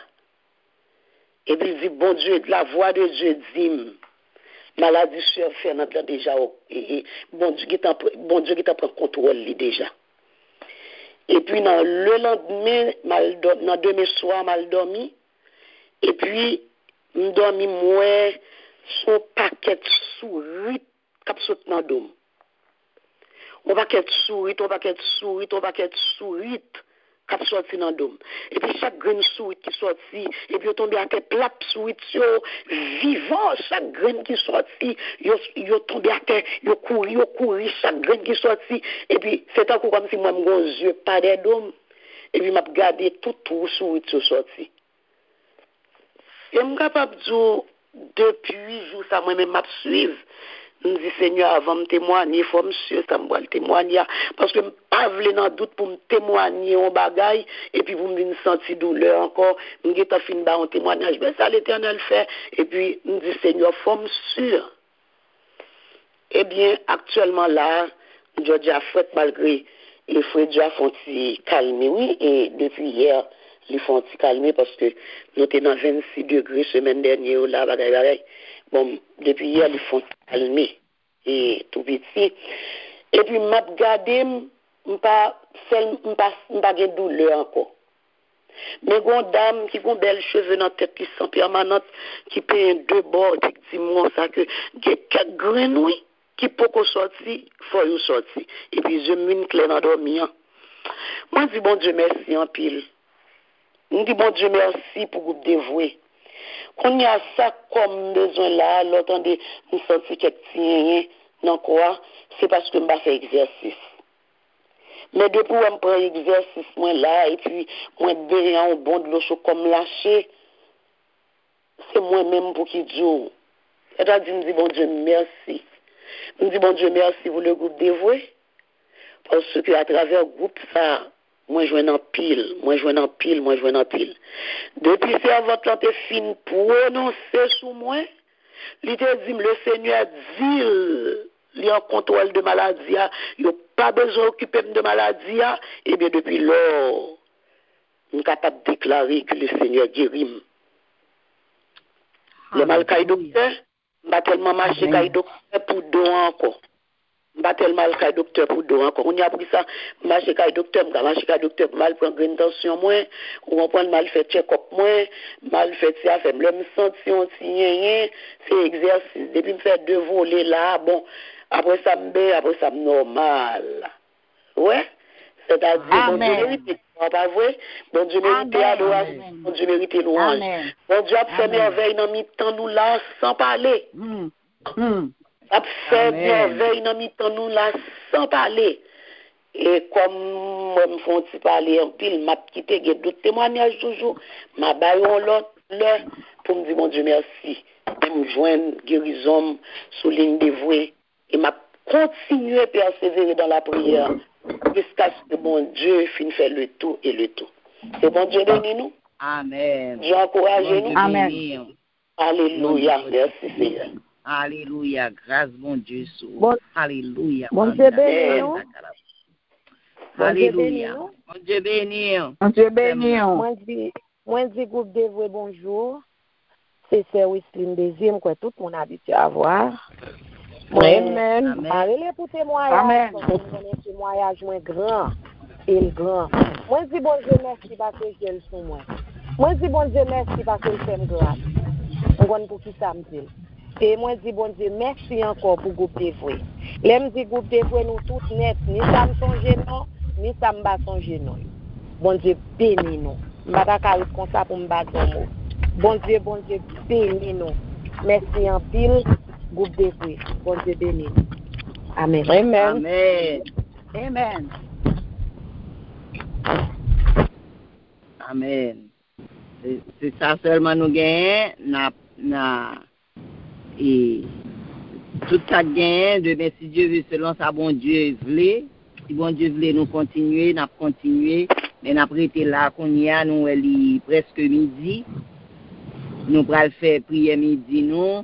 Et puis, il dit, bon Dieu, la voix de Dieu dit, maladie sur Fernand là déjà, et bon Dieu qui prend contrôle lui déjà. Et puis, dans le lendemain, dans demain soir, mal dormi. Et puis, je dormi, moi, son paquet de souris, cap saute dans le dôme. On paquet de souris, on paquet de souris, on paquet de souris, cap sorti dans le dôme. Et puis, chaque graine souris qui sorti, et puis, on tombe à terre, plap souris, vivant, chaque graine qui sorti, yo tombe à terre, yo couru, chaque graine qui sorti. Et puis, c'est un coup comme si moi, mon yeux pas des dômes. Et puis, m'a regardé tout souris qui sorti. Et je suis capable de dire, depuis 8 jours, ça moi-même m'a suivre. Je me dis, Seigneur, avant de me témoigner, il faut monsieur, ça me va le témoigner. Parce que je ne pas dans doute pour me témoigner en bagaille, et puis pour me sentir douleur encore. Je me dis, fin un témoignage. Mais ça, l'Éternel fait. Et puis, je me dis, Seigneur, il faut me sûr. Eh bien, actuellement là, je déjà fait malgré les frères déjà font calmer, oui, et depuis hier, ils font calmer parce que nous étions dans 26 degrés semaine dernière, là, bagaille. Bon, depuis hier, ils font calmer, et tout petit. Et puis, m'a regardé, pas de douleur encore. Mais une dame qui a belles cheveux dans la tête, qui sont permanentes, qui paye 2 bords, effectivement, ça que, qui a quelques grenouilles, qui peut sortir, faut y sortir. Et puis, je me clé dans dormir. Moi, je dis, bon Dieu, merci en pile. Je dis, bon Dieu, merci pour vous dévouer. Quand il y a ça comme besoin là, l'autre, je me sens quelque chose, non quoi, c'est parce que je ne fais exercice. Mais depuis que je prends l'exercice, moi là, et puis, moi, derrière un bon de l'eau chaud comme lâché, c'est moi-même pour qui dit. Et là, je me dis, bon Dieu, merci. Je me dis, bon Dieu, merci pour le groupe dévoué. Parce qu'à travers le groupe, ça, moi, je viens en pile. Depuis que votre temps est fini pour prononcer sous moi, il te dit, le Seigneur dit, il y a un contrôle de maladie, il n'y a pas besoin d'occuper de maladie, et bien depuis lors, je suis capable de déclarer que le Seigneur guérit. Le mal caille docteur, je ne vais pas tellement marcher caille docteur pour deux encore. Je ne vais pas tellement caille docteur pour deux encore. On y a pris ça, marcher caille docteur, je vais marcher caille docteur, mal prendre une tension moins, on va prendre mal fait check-up moins, mal fait ça, fait me sentir on c'est exercice. Depuis me faire 2 volets là, bon, après ça me normal. Ouais, c'est-à-dire bon Dieu mérite, pas vrai? Bon Dieu mérite adoration, bon Dieu mérite louange. Bon Dieu a fait merveille dans mi-temps nous là sans parler. A fait merveille dans mi-temps nous là sans parler. Et comme moi me font parler en pile, m'a quitté d'autres témoignages toujours, m'a baillon l'autre là pour me dire bon Dieu merci. Et me joindre guérison sous ligne dévouée et m'a continué à persévérer dans la prière jusqu'à ce que bon Dieu finisse faire le tout et le tout. C'est bon Dieu béni nous.
Amen.
Dieu encourage nous.
Amen.
Alléluia. Merci Seigneur.
Alléluia. Grâce bon Dieu.
Bon,
Alléluia.
Bon Dieu béni nous.
Alléluia. Bon Dieu béni.
Bon Dieu béni.
Moi, je dis groupe dévoué bonjour. C'est service Line Désir, quoi, tout le monde habitué à voir.
Amen.
Allez pour témoignage. Ce témoignage moins grand et le grand. Moi, je dis bon Dieu merci parce que je le sous moi. Moi, je dis bon Dieu merci parce que je fais grâce. On va pour qui ça me dit. Et moi, je dis bon Dieu merci encore pour groupe dévoué. L'aime dit groupe dévoué, nous tous net, ni ça me songe non, ni ça me bat songe non. Bon Dieu bénis nous. Je ne vais pas comme ça pour me battre un mot. Bon Dieu, bénis nous. Merci en pile, groupe dévoué. Bon Dieu bénis nous. Amen.
Amen.
Amen.
Amen.
Amen. C'est ça seulement nous gagnons. Et tout ça gagne, de si Dieu veut, selon ça, bon Dieu veut. Si bon Dieu veut, nous continuer, nous continuer. Mais nous avons été là, qu'on y a, nous, elle est presque midi. nous pral faire prière midi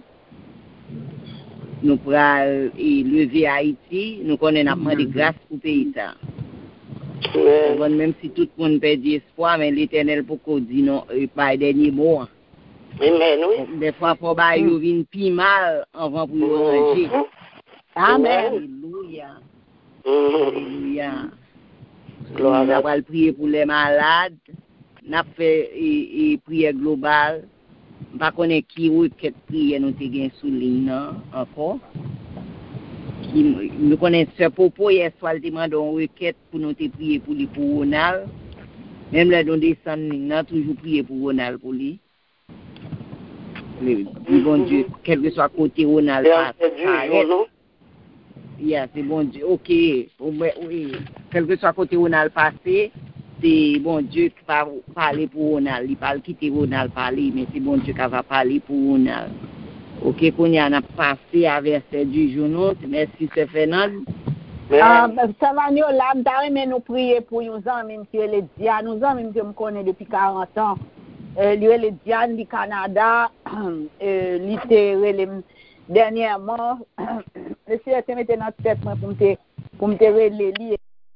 nous pral lever Haïti, nous connaissons n'a de grâce pour pays ça. Même si tout le monde perd espoir, mais l'Éternel pour qu'on dit non, pas dernier mot.
Amen, oui.
Des fois, pour bailler, il vient plus mal avant pour ranger.
Amen.
Alléluia. Alléluia. On va prier pour les malades. On a fait une prière globale. Je ne connais pas qui requête prière nous avons sous ligne encore. Nous connaissons ce propos hier soir, il demande une requête pour nous prier pour lui pour Ronald. Même là, nous descendons, nous avons toujours prié pour Ronald pour lui. Bon Dieu, quel que soit côté Ronald c'est bon Dieu, ok. Oui. Quel que soit côté Ronald passé, c'est bon Dieu qui va parler pour Ronald. Il parle quitter Ronald parler, mais c'est bon Dieu qui va parler pour Ronald. Ok, qu'on y en a passé à verset du jour, merci c'est Fernand.
Ça va nous là, nous prier pour nous amis qui est les Diane, nous amis que me connais depuis 40 ans. Lui les Diane du Canada, littéralement dernièrement, monsieur te mettait dans tête pour me relayer